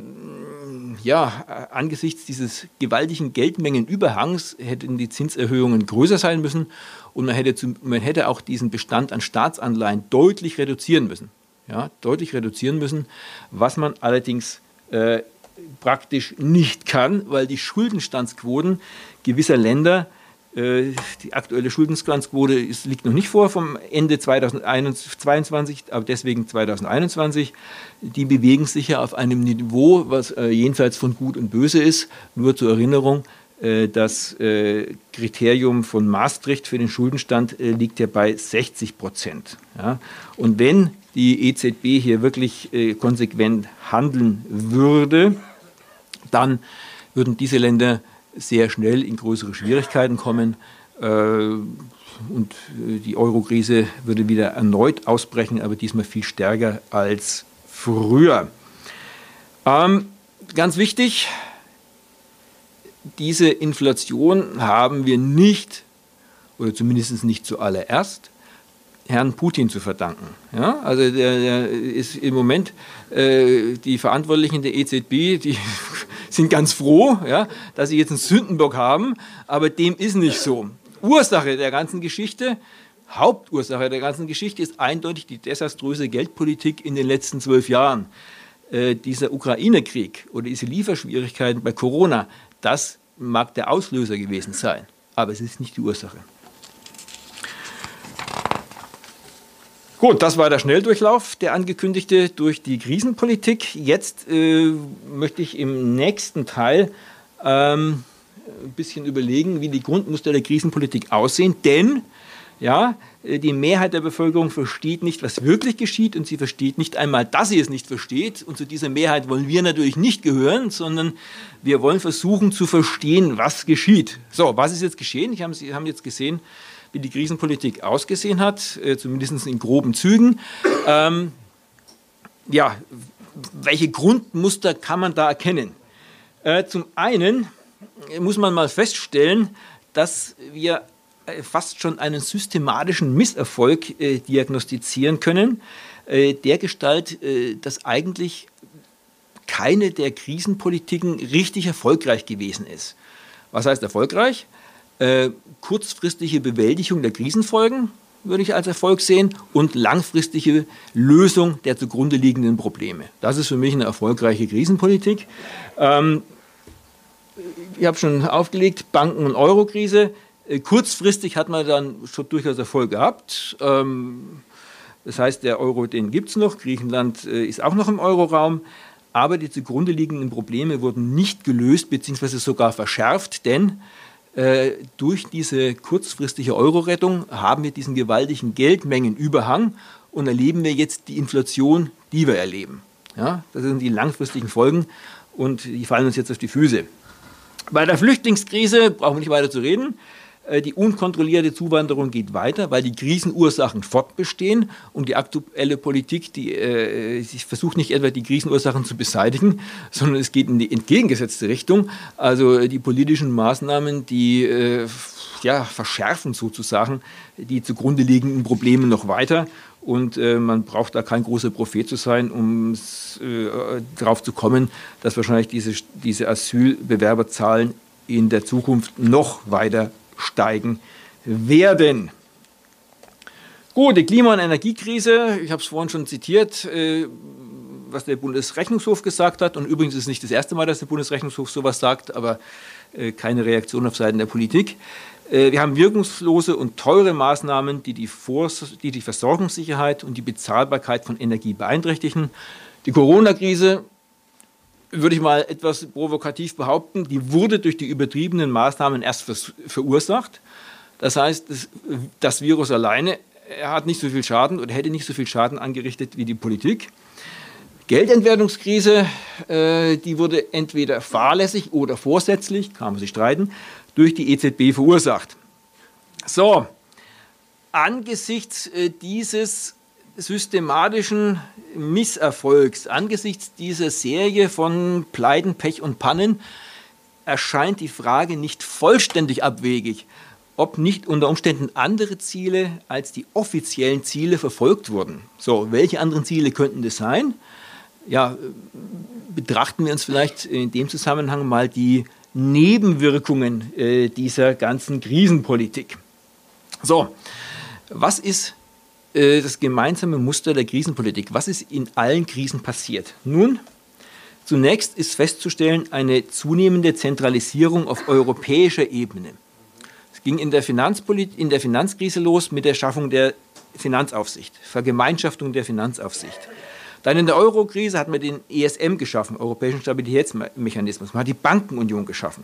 ja, angesichts dieses gewaltigen Geldmengenüberhangs hätten die Zinserhöhungen größer sein müssen und man hätte, zu, man hätte auch diesen Bestand an Staatsanleihen deutlich reduzieren müssen. Ja, deutlich reduzieren müssen, was man allerdings äh, praktisch nicht kann, weil die Schuldenstandsquoten gewisser Länder, äh, die aktuelle Schuldenstandsquote ist, liegt noch nicht vor vom Ende zweitausendzweiundzwanzig, aber deswegen zweitausendeinundzwanzig, die bewegen sich ja auf einem Niveau, was äh, jenseits von Gut und Böse ist. Nur zur Erinnerung, Das Kriterium von Maastricht für den Schuldenstand liegt ja bei sechzig Prozent. Ja? Und wenn die E Z B hier wirklich konsequent handeln würde, dann würden diese Länder sehr schnell in größere Schwierigkeiten kommen und die Euro-Krise würde wieder erneut ausbrechen, aber diesmal viel stärker als früher. Ähm, ganz wichtig, diese Inflation haben wir nicht, oder zumindest nicht zuallererst, Herrn Putin zu verdanken. Ja, also der, der ist im Moment, äh, die Verantwortlichen der E Z B, die sind ganz froh, ja, dass sie jetzt einen Sündenbock haben, aber dem ist nicht so. Ursache der ganzen Geschichte, Hauptursache der ganzen Geschichte ist eindeutig die desaströse Geldpolitik in den letzten zwölf Jahren. Äh, dieser Ukraine-Krieg oder diese Lieferschwierigkeiten bei Corona, das mag der Auslöser gewesen sein, aber es ist nicht die Ursache. Gut, das war der Schnelldurchlauf, der angekündigte durch die Krisenpolitik. Jetzt äh, möchte ich im nächsten Teil ähm, ein bisschen überlegen, wie die Grundmuster der Krisenpolitik aussehen, denn ja, die Mehrheit der Bevölkerung versteht nicht, was wirklich geschieht und sie versteht nicht einmal, dass sie es nicht versteht. Und zu dieser Mehrheit wollen wir natürlich nicht gehören, sondern wir wollen versuchen zu verstehen, was geschieht. So, was ist jetzt geschehen? Ich hab, Sie haben jetzt gesehen, wie die Krisenpolitik ausgesehen hat, äh, zumindest in groben Zügen. Ähm, ja, welche Grundmuster kann man da erkennen? Äh, zum einen muss man mal feststellen, dass wir fast schon einen systematischen Misserfolg äh, diagnostizieren können, äh, dergestalt, äh, dass eigentlich keine der Krisenpolitiken richtig erfolgreich gewesen ist. Was heißt erfolgreich? Äh, kurzfristige Bewältigung der Krisenfolgen würde ich als Erfolg sehen und langfristige Lösung der zugrunde liegenden Probleme. Das ist für mich eine erfolgreiche Krisenpolitik. Ähm, ich habe schon aufgelegt, Banken- und Euro-Krise. Kurzfristig hat man dann schon durchaus Erfolg gehabt. Das heißt, der Euro, den gibt es noch. Griechenland ist auch noch im Euroraum. Aber die zugrunde liegenden Probleme wurden nicht gelöst bzw. sogar verschärft, denn äh, durch diese kurzfristige Euro-Rettung haben wir diesen gewaltigen Geldmengenüberhang und erleben wir jetzt die Inflation, die wir erleben. Ja, das sind die langfristigen Folgen und die fallen uns jetzt auf die Füße. Bei der Flüchtlingskrise brauchen wir nicht weiter zu reden. Die unkontrollierte Zuwanderung geht weiter, weil die Krisenursachen fortbestehen und die aktuelle Politik, die äh, versucht nicht etwa die Krisenursachen zu beseitigen, sondern es geht in die entgegengesetzte Richtung. Also die politischen Maßnahmen, die äh, ja, verschärfen sozusagen die zugrunde liegenden Probleme noch weiter. Und äh, man braucht da kein großer Prophet zu sein, um äh, darauf zu kommen, dass wahrscheinlich diese, diese Asylbewerberzahlen in der Zukunft noch weiter steigen werden. Gut, die Klima- und Energiekrise, ich habe es vorhin schon zitiert, äh, was der Bundesrechnungshof gesagt hat. Und übrigens ist es nicht das erste Mal, dass der Bundesrechnungshof sowas sagt, aber äh, keine Reaktion auf Seiten der Politik. Äh, wir haben wirkungslose und teure Maßnahmen, die die, Vors- die die Versorgungssicherheit und die Bezahlbarkeit von Energie beeinträchtigen. Die Corona-Krise, würde ich mal etwas provokativ behaupten, die wurde durch die übertriebenen Maßnahmen erst verursacht. Das heißt, das, das Virus alleine er hat nicht so viel Schaden oder hätte nicht so viel Schaden angerichtet wie die Politik. Geldentwertungskrise, äh, die wurde entweder fahrlässig oder vorsätzlich, kann man sich streiten, durch die E Z B verursacht. So, angesichts äh, dieses systematischen Misserfolgs, angesichts dieser Serie von Pleiten, Pech und Pannen, erscheint die Frage nicht vollständig abwegig, ob nicht unter Umständen andere Ziele als die offiziellen Ziele verfolgt wurden. So, welche anderen Ziele könnten das sein? Ja, betrachten wir uns vielleicht in dem Zusammenhang mal die Nebenwirkungen äh, dieser ganzen Krisenpolitik. So, was ist äh, das gemeinsame Muster der Krisenpolitik? Was ist in allen Krisen passiert? Nun, zunächst ist festzustellen eine zunehmende Zentralisierung auf europäischer Ebene. Es ging in der, Finanzpolit- in der Finanzkrise los mit der Schaffung der Finanzaufsicht, Vergemeinschaftung der Finanzaufsicht. Dann in der Euro-Krise hat man den E S M geschaffen, Europäischen Stabilitätsmechanismus. Man hat die Bankenunion geschaffen.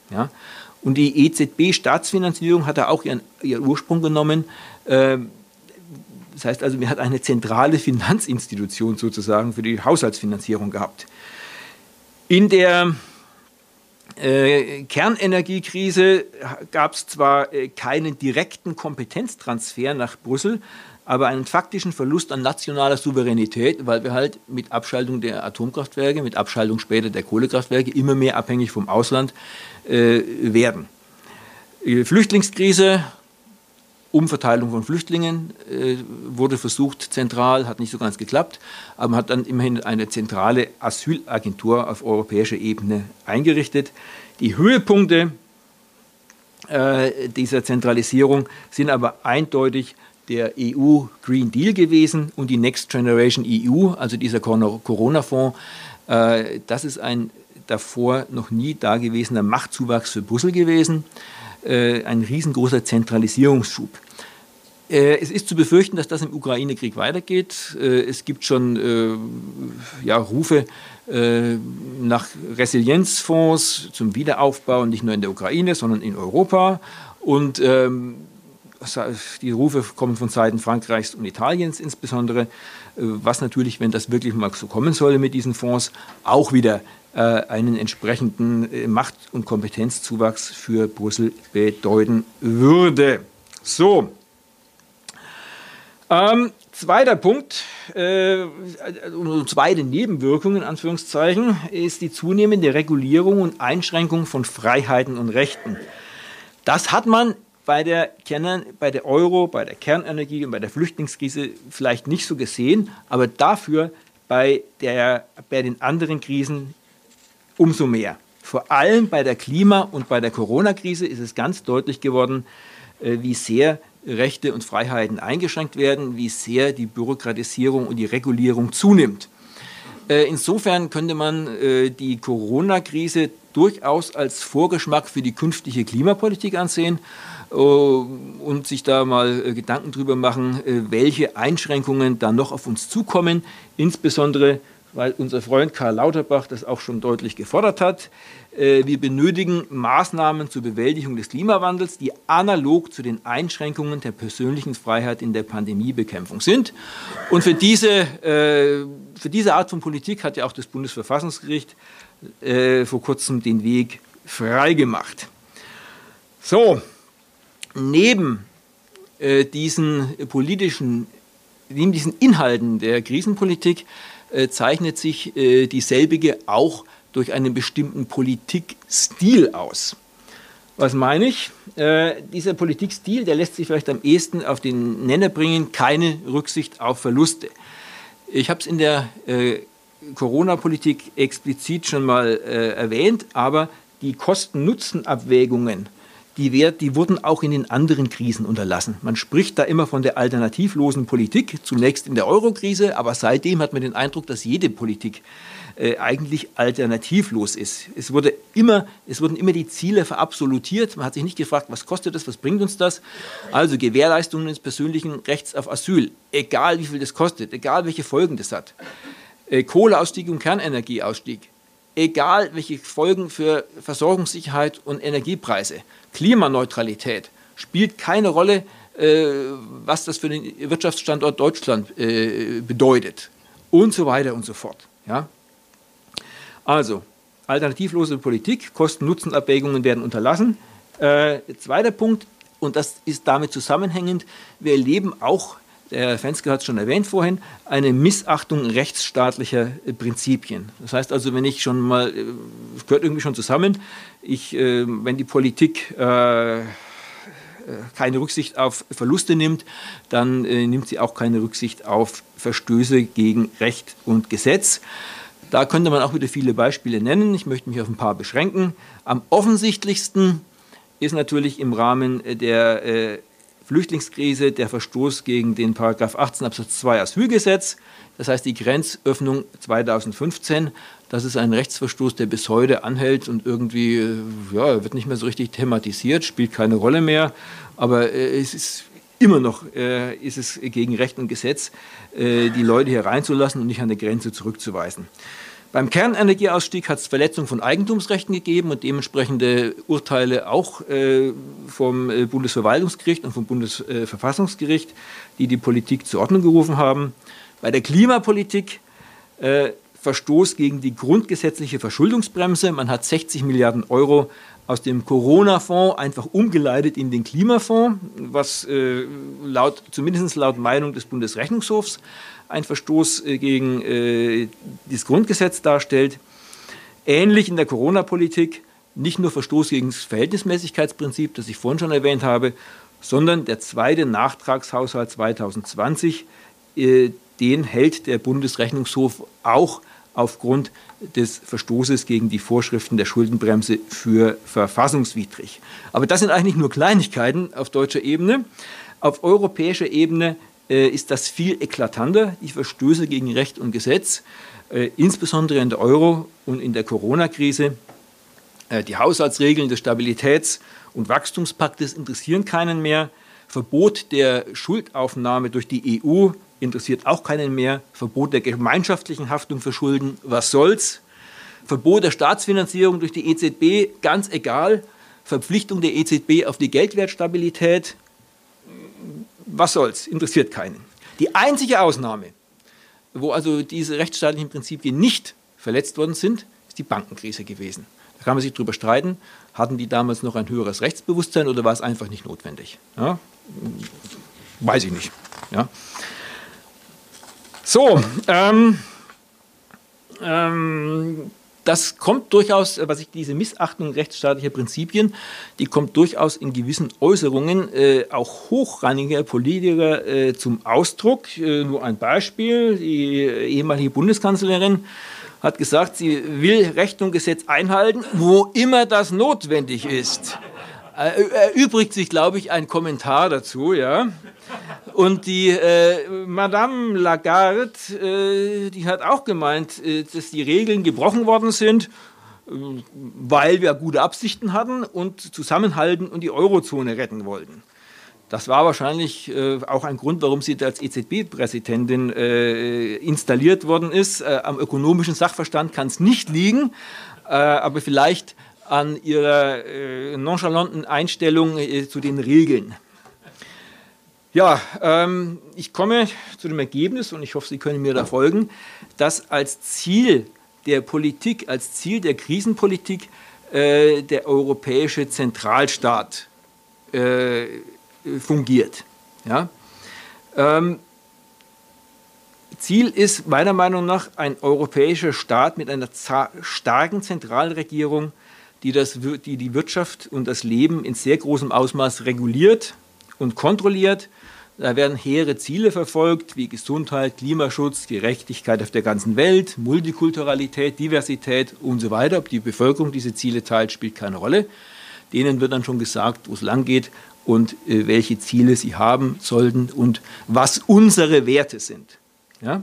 Ja? Und die E Z B-Staatsfinanzierung hat da auch ihren, ihren Ursprung genommen. Ähm, das heißt also, man hat eine zentrale Finanzinstitution sozusagen für die Haushaltsfinanzierung gehabt. In der äh, Kernenergiekrise gab es zwar äh, keinen direkten Kompetenztransfer nach Brüssel, aber einen faktischen Verlust an nationaler Souveränität, weil wir halt mit Abschaltung der Atomkraftwerke, mit Abschaltung später der Kohlekraftwerke immer mehr abhängig vom Ausland äh, werden. Die Flüchtlingskrise, Umverteilung von Flüchtlingen äh, wurde versucht zentral, hat nicht so ganz geklappt, aber man hat dann immerhin eine zentrale Asylagentur auf europäischer Ebene eingerichtet. Die Höhepunkte äh, dieser Zentralisierung sind aber eindeutig der E U Green Deal gewesen und die Next Generation E U, also dieser Corona-Fonds. Äh, das ist ein davor noch nie dagewesener Machtzuwachs für Brüssel gewesen, äh, ein riesengroßer Zentralisierungsschub. Äh, es ist zu befürchten, dass das im Ukraine-Krieg weitergeht. Äh, es gibt schon äh, ja, Rufe äh, nach Resilienzfonds zum Wiederaufbau, nicht nur in der Ukraine, sondern in Europa. Und ähm, die Rufe kommen von Seiten Frankreichs und Italiens insbesondere, was natürlich, wenn das wirklich mal so kommen soll mit diesen Fonds, auch wieder äh, einen entsprechenden äh, Macht- und Kompetenzzuwachs für Brüssel bedeuten würde. So, ähm, zweiter Punkt, äh, zweite Nebenwirkung in Anführungszeichen, ist die zunehmende Regulierung und Einschränkung von Freiheiten und Rechten. Das hat man bei der, bei der Euro, bei der Kernenergie und bei der Flüchtlingskrise vielleicht nicht so gesehen, aber dafür bei, der, bei den anderen Krisen umso mehr. Vor allem bei der Klima- und bei der Corona-Krise ist es ganz deutlich geworden, wie sehr Rechte und Freiheiten eingeschränkt werden, wie sehr die Bürokratisierung und die Regulierung zunimmt. Insofern könnte man die Corona-Krise durchaus als Vorgeschmack für die künftige Klimapolitik ansehen und sich da mal Gedanken drüber machen, welche Einschränkungen da noch auf uns zukommen, insbesondere weil unser Freund Karl Lauterbach das auch schon deutlich gefordert hat. Wir benötigen Maßnahmen zur Bewältigung des Klimawandels, die analog zu den Einschränkungen der persönlichen Freiheit in der Pandemiebekämpfung sind. Und für diese, für diese Art von Politik hat ja auch das Bundesverfassungsgericht vor kurzem den Weg freigemacht. So, neben diesen politischen, neben diesen Inhalten der Krisenpolitik zeichnet sich dieselbige auch durch einen bestimmten Politikstil aus. Was meine ich? Äh, dieser Politikstil, der lässt sich vielleicht am ehesten auf den Nenner bringen, keine Rücksicht auf Verluste. Ich habe es in der äh, Corona-Politik explizit schon mal äh, erwähnt, aber die Kosten-Nutzen-Abwägungen, die, werd, die wurden auch in den anderen Krisen unterlassen. Man spricht da immer von der alternativlosen Politik, zunächst in der Euro-Krise, aber seitdem hat man den Eindruck, dass jede Politik äh, eigentlich alternativlos ist. Es, wurde immer, es wurden immer die Ziele verabsolutiert. Man hat sich nicht gefragt, was kostet das, was bringt uns das? Also Gewährleistungen des persönlichen Rechts auf Asyl, egal wie viel das kostet, egal welche Folgen das hat. Äh, Kohleausstieg und Kernenergieausstieg, egal welche Folgen für Versorgungssicherheit und Energiepreise. Klimaneutralität spielt keine Rolle, äh, was das für den Wirtschaftsstandort Deutschland äh, bedeutet und so weiter und so fort. Ja? Also, alternativlose Politik, Kosten-Nutzen-Abwägungen werden unterlassen. Äh, zweiter Punkt, und das ist damit zusammenhängend, wir erleben auch, der Herr Fenske hat es schon erwähnt vorhin, eine Missachtung rechtsstaatlicher äh, Prinzipien. Das heißt also, wenn ich schon mal, es äh, gehört irgendwie schon zusammen, ich, äh, wenn die Politik äh, keine Rücksicht auf Verluste nimmt, dann äh, nimmt sie auch keine Rücksicht auf Verstöße gegen Recht und Gesetz. Da könnte man auch wieder viele Beispiele nennen. Ich möchte mich auf ein paar beschränken. Am offensichtlichsten ist natürlich im Rahmen der äh, Flüchtlingskrise der Verstoß gegen den Paragraph achtzehn Absatz zwei Asylgesetz, das heißt die Grenzöffnung zweitausendfünfzehn. Das ist ein Rechtsverstoß, der bis heute anhält und irgendwie ja, wird nicht mehr so richtig thematisiert, spielt keine Rolle mehr, aber äh, es ist immer noch äh, ist es gegen Recht und Gesetz, äh, die Leute hier reinzulassen und nicht an der Grenze zurückzuweisen. Beim Kernenergieausstieg hat es Verletzung von Eigentumsrechten gegeben und dementsprechende Urteile auch äh, vom äh, Bundesverwaltungsgericht und vom Bundesverfassungsgericht, die die Politik zur Ordnung gerufen haben. Bei der Klimapolitik äh, Verstoß gegen die grundgesetzliche Verschuldungsbremse. Man hat sechzig Milliarden Euro aus dem Corona-Fonds einfach umgeleitet in den Klimafonds, was äh, laut, zumindest laut Meinung des Bundesrechnungshofs ein Verstoß äh, gegen äh, das Grundgesetz darstellt. Ähnlich in der Corona-Politik nicht nur Verstoß gegen das Verhältnismäßigkeitsprinzip, das ich vorhin schon erwähnt habe, sondern der zweite Nachtragshaushalt zweitausendzwanzig, äh, den hält der Bundesrechnungshof auch aufgrund des Verstoßes gegen die Vorschriften der Schuldenbremse für verfassungswidrig. Aber das sind eigentlich nur Kleinigkeiten auf deutscher Ebene. Auf europäischer Ebene äh, ist das viel eklatanter, die Verstöße gegen Recht und Gesetz, äh, insbesondere in der Euro- und in der Corona-Krise. Äh, die Haushaltsregeln des Stabilitäts- und Wachstumspaktes interessieren keinen mehr. Verbot der Schuldaufnahme durch die E U interessiert auch keinen mehr. Verbot der gemeinschaftlichen Haftung für Schulden, was soll's? Verbot der Staatsfinanzierung durch die E Z B, ganz egal. Verpflichtung der E Z B auf die Geldwertstabilität, was soll's? Interessiert keinen. Die einzige Ausnahme, wo also diese rechtsstaatlichen Prinzipien nicht verletzt worden sind, ist die Bankenkrise gewesen. Da kann man sich drüber streiten, hatten die damals noch ein höheres Rechtsbewusstsein oder war es einfach nicht notwendig? Ja? Weiß ich nicht. Ja? So, ähm, ähm, das kommt durchaus, was ich diese Missachtung rechtsstaatlicher Prinzipien, die kommt durchaus in gewissen Äußerungen äh, auch hochrangiger Politiker äh, zum Ausdruck. Äh, nur ein Beispiel, die ehemalige Bundeskanzlerin hat gesagt, sie will Recht und Gesetz einhalten, wo immer das notwendig ist. Erübrigt sich, glaube ich, ein Kommentar dazu, ja. Und die äh, Madame Lagarde, äh, die hat auch gemeint, äh, dass die Regeln gebrochen worden sind, äh, weil wir gute Absichten hatten und zusammenhalten und die Eurozone retten wollten. Das war wahrscheinlich äh, auch ein Grund, warum sie als E Z B-Präsidentin äh, installiert worden ist. Äh, am ökonomischen Sachverstand kann es nicht liegen, äh, aber vielleicht an ihrer äh, nonchalanten Einstellung äh, zu den Regeln. Ja, ähm, ich komme zu dem Ergebnis, und ich hoffe, Sie können mir da folgen, dass als Ziel der Politik, als Ziel der Krisenpolitik äh, der europäische Zentralstaat äh, fungiert. Ja? Ähm, Ziel ist meiner Meinung nach ein europäischer Staat mit einer starken Zentralregierung, die, das, die die Wirtschaft und das Leben in sehr großem Ausmaß reguliert und kontrolliert. Da werden hehre Ziele verfolgt, wie Gesundheit, Klimaschutz, Gerechtigkeit auf der ganzen Welt, Multikulturalität, Diversität und so weiter. Ob die Bevölkerung diese Ziele teilt, spielt keine Rolle. Denen wird dann schon gesagt, wo es lang geht und äh, welche Ziele sie haben sollten und was unsere Werte sind. Ja?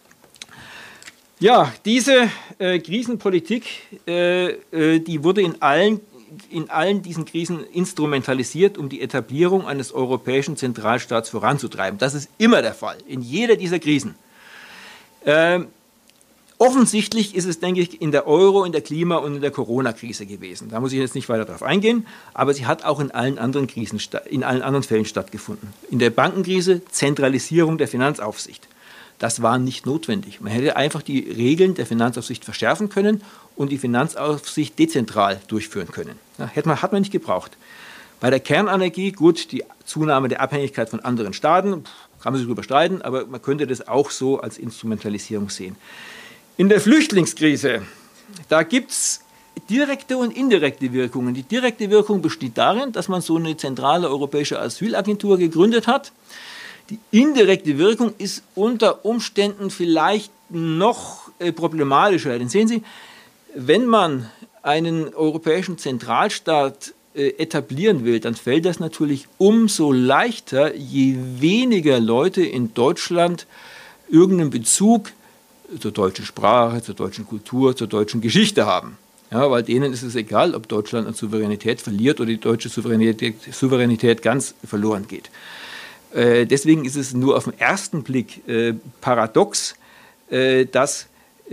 Ja, diese äh, Krisenpolitik, äh, äh, die wurde in allen, in allen diesen Krisen instrumentalisiert, um die Etablierung eines europäischen Zentralstaats voranzutreiben. Das ist immer der Fall, in jeder dieser Krisen. Äh, offensichtlich ist es, denke ich, in der Euro-, in der Klima- und in der Corona-Krise gewesen. Da muss ich jetzt nicht weiter darauf eingehen, aber sie hat auch in allen anderen Krisen, in allen anderen Fällen stattgefunden. In der Bankenkrise Zentralisierung der Finanzaufsicht. Das war nicht notwendig. Man hätte einfach die Regeln der Finanzaufsicht verschärfen können und die Finanzaufsicht dezentral durchführen können. Ja, hätte man, hat man nicht gebraucht. Bei der Kernenergie, gut, die Zunahme der Abhängigkeit von anderen Staaten, kann man sich darüber streiten, aber man könnte das auch so als Instrumentalisierung sehen. In der Flüchtlingskrise, da gibt es direkte und indirekte Wirkungen. Die direkte Wirkung besteht darin, dass man so eine zentrale europäische Asylagentur gegründet hat. Die indirekte Wirkung ist unter Umständen vielleicht noch äh, problematischer. Denn sehen Sie, wenn man einen europäischen Zentralstaat äh, etablieren will, dann fällt das natürlich umso leichter, je weniger Leute in Deutschland irgendeinen Bezug zur deutschen Sprache, zur deutschen Kultur, zur deutschen Geschichte haben. Ja, weil denen ist es egal, ob Deutschland an Souveränität verliert oder die deutsche Souveränität, Souveränität ganz verloren geht. Äh, deswegen ist es nur auf den ersten Blick äh, paradox, äh, dass äh,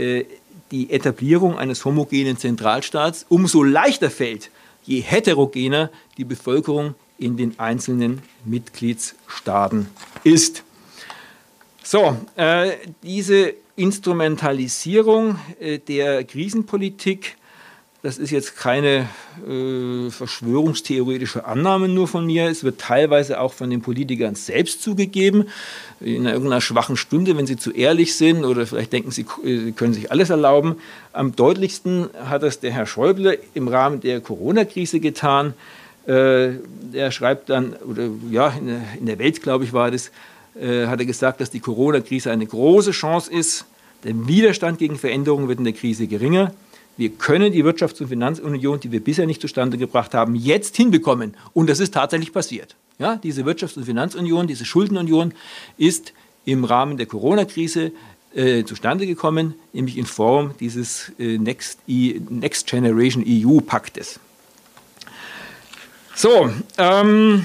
die Etablierung eines homogenen Zentralstaats umso leichter fällt, je heterogener die Bevölkerung in den einzelnen Mitgliedstaaten ist. So, äh, diese Instrumentalisierung äh, der Krisenpolitik, das ist jetzt keine äh, verschwörungstheoretische Annahme nur von mir, es wird teilweise auch von den Politikern selbst zugegeben, in irgendeiner schwachen Stunde, wenn sie zu ehrlich sind oder vielleicht denken, sie, sie können sich alles erlauben. Am deutlichsten hat das der Herr Schäuble im Rahmen der Corona-Krise getan. Äh, er schreibt dann, oder ja, in der, in der Welt, glaube ich, war das, äh, hat er gesagt, dass die Corona-Krise eine große Chance ist. Der Widerstand gegen Veränderungen wird in der Krise geringer. Wir können die Wirtschafts- und Finanzunion, die wir bisher nicht zustande gebracht haben, jetzt hinbekommen. Und das ist tatsächlich passiert. Ja, diese Wirtschafts- und Finanzunion, diese Schuldenunion ist im Rahmen der Corona-Krise äh, zustande gekommen, nämlich in Form dieses äh, Next, e, Next Generation E U-Paktes. So, ähm,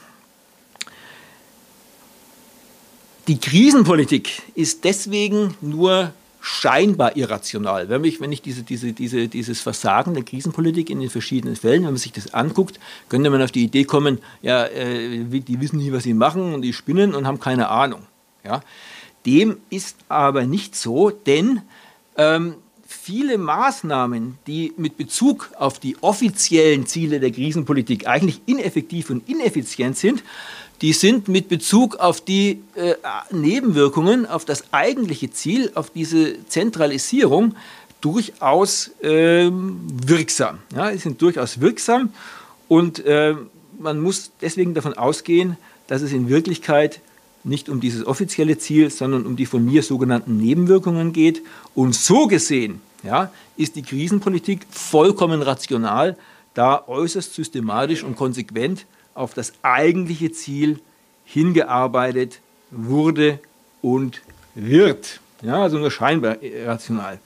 die Krisenpolitik ist deswegen nur scheinbar irrational. Wenn ich, wenn ich diese, diese, diese, dieses Versagen der Krisenpolitik in den verschiedenen Fällen, wenn man sich das anguckt, könnte man auf die Idee kommen, ja, äh, die wissen nicht, was sie machen und die spinnen und haben keine Ahnung. Ja. Dem ist aber nicht so, denn ähm, viele Maßnahmen, die mit Bezug auf die offiziellen Ziele der Krisenpolitik eigentlich ineffektiv und ineffizient sind, die sind mit Bezug auf die äh, Nebenwirkungen, auf das eigentliche Ziel, auf diese Zentralisierung durchaus äh, wirksam. Ja, sie sind durchaus wirksam und äh, man muss deswegen davon ausgehen, dass es in Wirklichkeit nicht um dieses offizielle Ziel, sondern um die von mir sogenannten Nebenwirkungen geht. Und so gesehen, ja, ist die Krisenpolitik vollkommen rational, da äußerst systematisch und konsequent auf das eigentliche Ziel hingearbeitet wurde und wird. Ja, also nur scheinbar rational.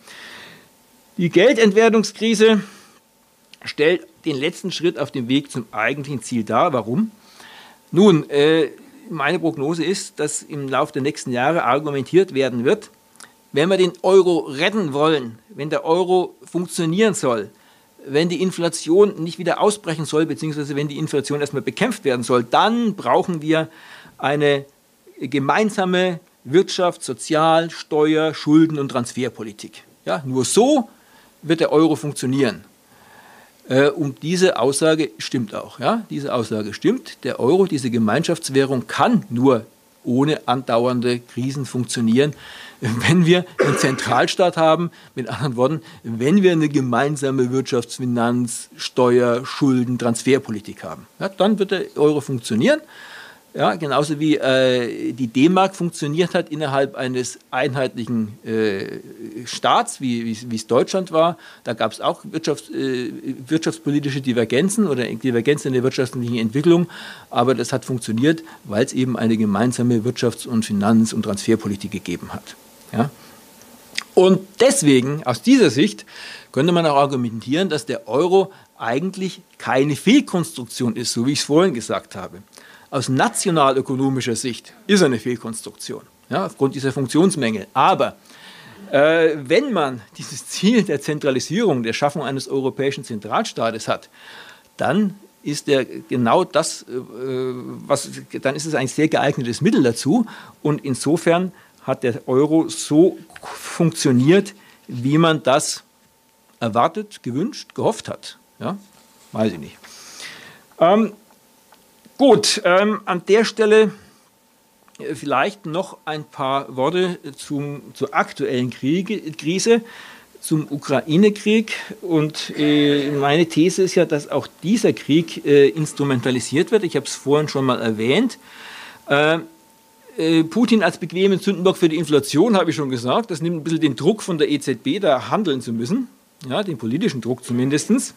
Die Geldentwertungskrise stellt den letzten Schritt auf dem Weg zum eigentlichen Ziel dar. Warum? Nun, äh, meine Prognose ist, dass im Laufe der nächsten Jahre argumentiert werden wird, wenn wir den Euro retten wollen, wenn der Euro funktionieren soll, wenn die Inflation nicht wieder ausbrechen soll, beziehungsweise wenn die Inflation erstmal bekämpft werden soll, dann brauchen wir eine gemeinsame Wirtschafts-, Sozial-, Steuer-, Schulden- und Transferpolitik. Ja, nur so wird der Euro funktionieren. Äh, und diese Aussage stimmt auch. Ja? Diese Aussage stimmt. Der Euro, diese Gemeinschaftswährung, kann nur ohne andauernde Krisen funktionieren, wenn wir einen Zentralstaat haben, mit anderen Worten, wenn wir eine gemeinsame Wirtschafts-, Finanz-, Steuer-, Schulden-, Transferpolitik haben. Ja, dann wird der Euro funktionieren. Ja, genauso wie äh, die D-Mark funktioniert hat innerhalb eines einheitlichen äh, Staats, wie, wie, wie es Deutschland war. Da gab es auch Wirtschafts-, äh, wirtschaftspolitische Divergenzen oder Divergenzen in der wirtschaftlichen Entwicklung, aber das hat funktioniert, weil es eben eine gemeinsame Wirtschafts- und Finanz- und Transferpolitik gegeben hat. Ja? Und deswegen, aus dieser Sicht, könnte man auch argumentieren, dass der Euro eigentlich keine Fehlkonstruktion ist, so wie ich es vorhin gesagt habe. Aus nationalökonomischer Sicht ist er eine Fehlkonstruktion, ja, aufgrund dieser Funktionsmängel. Aber äh, wenn man dieses Ziel der Zentralisierung, der Schaffung eines europäischen Zentralstaates hat, dann ist er genau das, äh, was, dann ist es ein sehr geeignetes Mittel dazu. Und insofern hat der Euro so funktioniert, wie man das erwartet, gewünscht, gehofft hat. Ja? Weiß ich nicht. Ähm, Gut, ähm, an der Stelle vielleicht noch ein paar Worte zum, zur aktuellen Kriege, Krise, zum Ukraine-Krieg. Und äh, meine These ist ja, dass auch dieser Krieg äh, instrumentalisiert wird. Ich habe es vorhin schon mal erwähnt. Äh, äh, Putin als bequemen Sündenbock für die Inflation, habe ich schon gesagt. Das nimmt ein bisschen den Druck von der E Z B, da handeln zu müssen. Ja, den politischen Druck zumindest.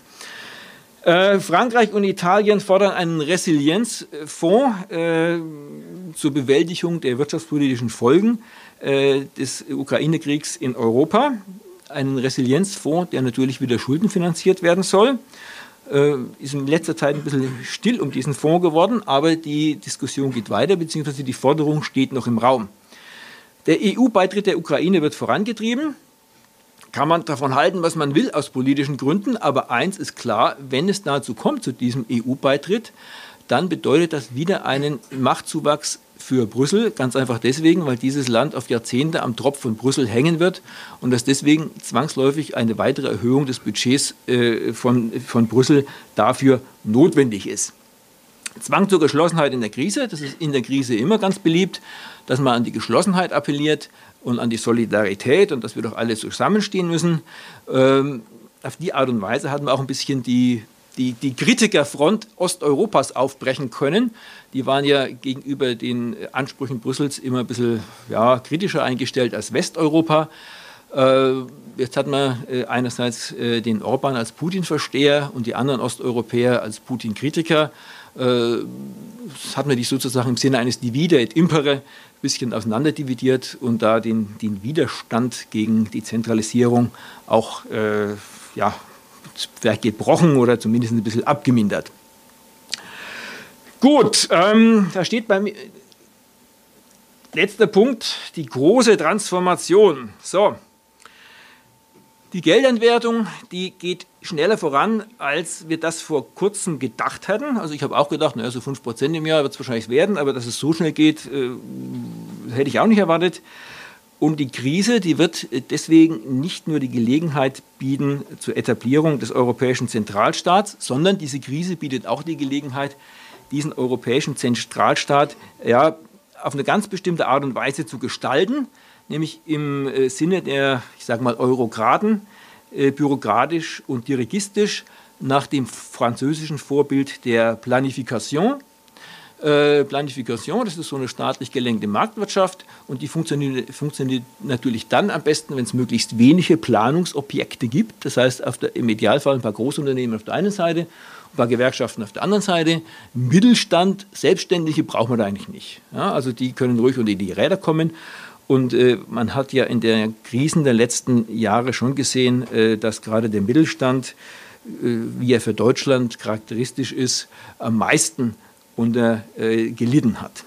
Äh, Frankreich und Italien fordern einen Resilienzfonds äh, zur Bewältigung der wirtschaftspolitischen Folgen äh, des Ukraine-Kriegs in Europa. Einen Resilienzfonds, der natürlich wieder schuldenfinanziert werden soll. Äh, ist in letzter Zeit ein bisschen still um diesen Fonds geworden, aber die Diskussion geht weiter, beziehungsweise die Forderung steht noch im Raum. Der E U-Beitritt der Ukraine wird vorangetrieben. kann man davon halten, was man will, aus politischen Gründen. Aber eins ist klar, wenn es dazu kommt, zu diesem E U-Beitritt, dann bedeutet das wieder einen Machtzuwachs für Brüssel. Ganz einfach deswegen, weil dieses Land auf Jahrzehnte am Tropf von Brüssel hängen wird und dass deswegen zwangsläufig eine weitere Erhöhung des Budgets äh, von, von Brüssel dafür notwendig ist. Zwang zur Geschlossenheit in der Krise, das ist in der Krise immer ganz beliebt, dass man an die Geschlossenheit appelliert und an die Solidarität und dass wir doch alle zusammenstehen müssen. Ähm, auf die Art und Weise hat man auch ein bisschen die, die, die Kritikerfront Osteuropas aufbrechen können. Die waren ja gegenüber den Ansprüchen Brüssels immer ein bisschen ja, kritischer eingestellt als Westeuropa. Äh, jetzt hat man äh, einerseits äh, den Orban als Putin-Versteher und die anderen Osteuropäer als Putin-Kritiker. Äh, hat man die sozusagen im Sinne eines Divide et Impere ein bisschen auseinanderdividiert und da den, den Widerstand gegen die Zentralisierung auch äh, ja, vielleicht gebrochen oder zumindest ein bisschen abgemindert. Gut, ähm, da steht bei mir, letzter Punkt, die große Transformation. So, die Geldentwertung, die geht schneller voran, als wir das vor kurzem gedacht hatten. Also ich habe auch gedacht, naja, so fünf Prozent im Jahr wird es wahrscheinlich werden, aber dass es so schnell geht, äh, hätte ich auch nicht erwartet. Und die Krise, die wird deswegen nicht nur die Gelegenheit bieten zur Etablierung des europäischen Zentralstaats, sondern diese Krise bietet auch die Gelegenheit, diesen europäischen Zentralstaat ja, auf eine ganz bestimmte Art und Weise zu gestalten, nämlich im äh, Sinne der, ich sage mal, Eurokraten, äh, bürokratisch und dirigistisch, nach dem französischen Vorbild der Planification. Äh, Planification, das ist so eine staatlich gelenkte Marktwirtschaft und die funktioniert, funktioniert natürlich dann am besten, wenn es möglichst wenige Planungsobjekte gibt. Das heißt, auf der, im Idealfall ein paar Großunternehmen auf der einen Seite, ein paar Gewerkschaften auf der anderen Seite. Mittelstand, Selbstständige braucht man da eigentlich nicht. Ja, also die können ruhig unter die Räder kommen. Und äh, man hat ja in der Krisen der letzten Jahre schon gesehen, äh, dass gerade der Mittelstand, äh, wie er für Deutschland charakteristisch ist, am meisten unter äh, gelitten hat.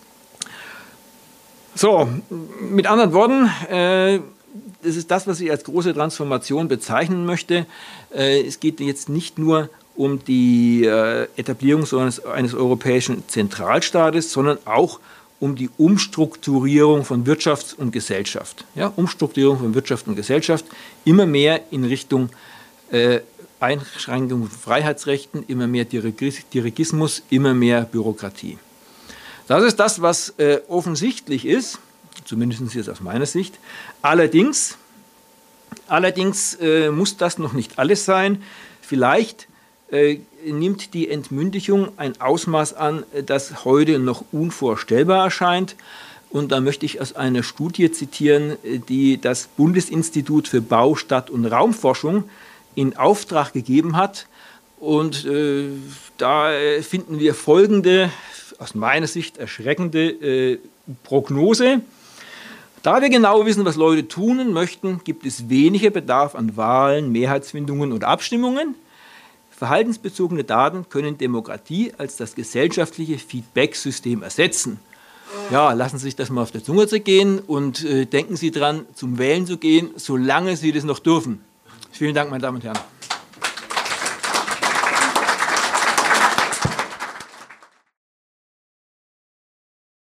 So, mit anderen Worten, äh, das ist das, was ich als große Transformation bezeichnen möchte. Äh, es geht jetzt nicht nur um die äh, Etablierung so eines, eines europäischen Zentralstaates, sondern auch um die Umstrukturierung von Wirtschaft und Gesellschaft. Ja, Umstrukturierung von Wirtschaft und Gesellschaft immer mehr in Richtung äh, Einschränkung von Freiheitsrechten, immer mehr Dirigismus, immer mehr Bürokratie. Das ist das, was äh, offensichtlich ist, zumindest jetzt aus meiner Sicht. Allerdings, allerdings äh, muss das noch nicht alles sein. Vielleicht äh, nimmt die Entmündigung ein Ausmaß an, das heute noch unvorstellbar erscheint. Und da möchte ich aus einer Studie zitieren, die das Bundesinstitut für Bau-, Stadt- und Raumforschung in Auftrag gegeben hat. Und äh, da finden wir folgende, aus meiner Sicht erschreckende äh, Prognose. Da wir genau wissen, was Leute tun und möchten, gibt es weniger Bedarf an Wahlen, Mehrheitsfindungen oder Abstimmungen. Verhaltensbezogene Daten können Demokratie als das gesellschaftliche Feedback-System ersetzen. Ja, lassen Sie sich das mal auf der Zunge zergehen und äh, denken Sie dran, zum Wählen zu gehen, solange Sie das noch dürfen. Vielen Dank, meine Damen und Herren.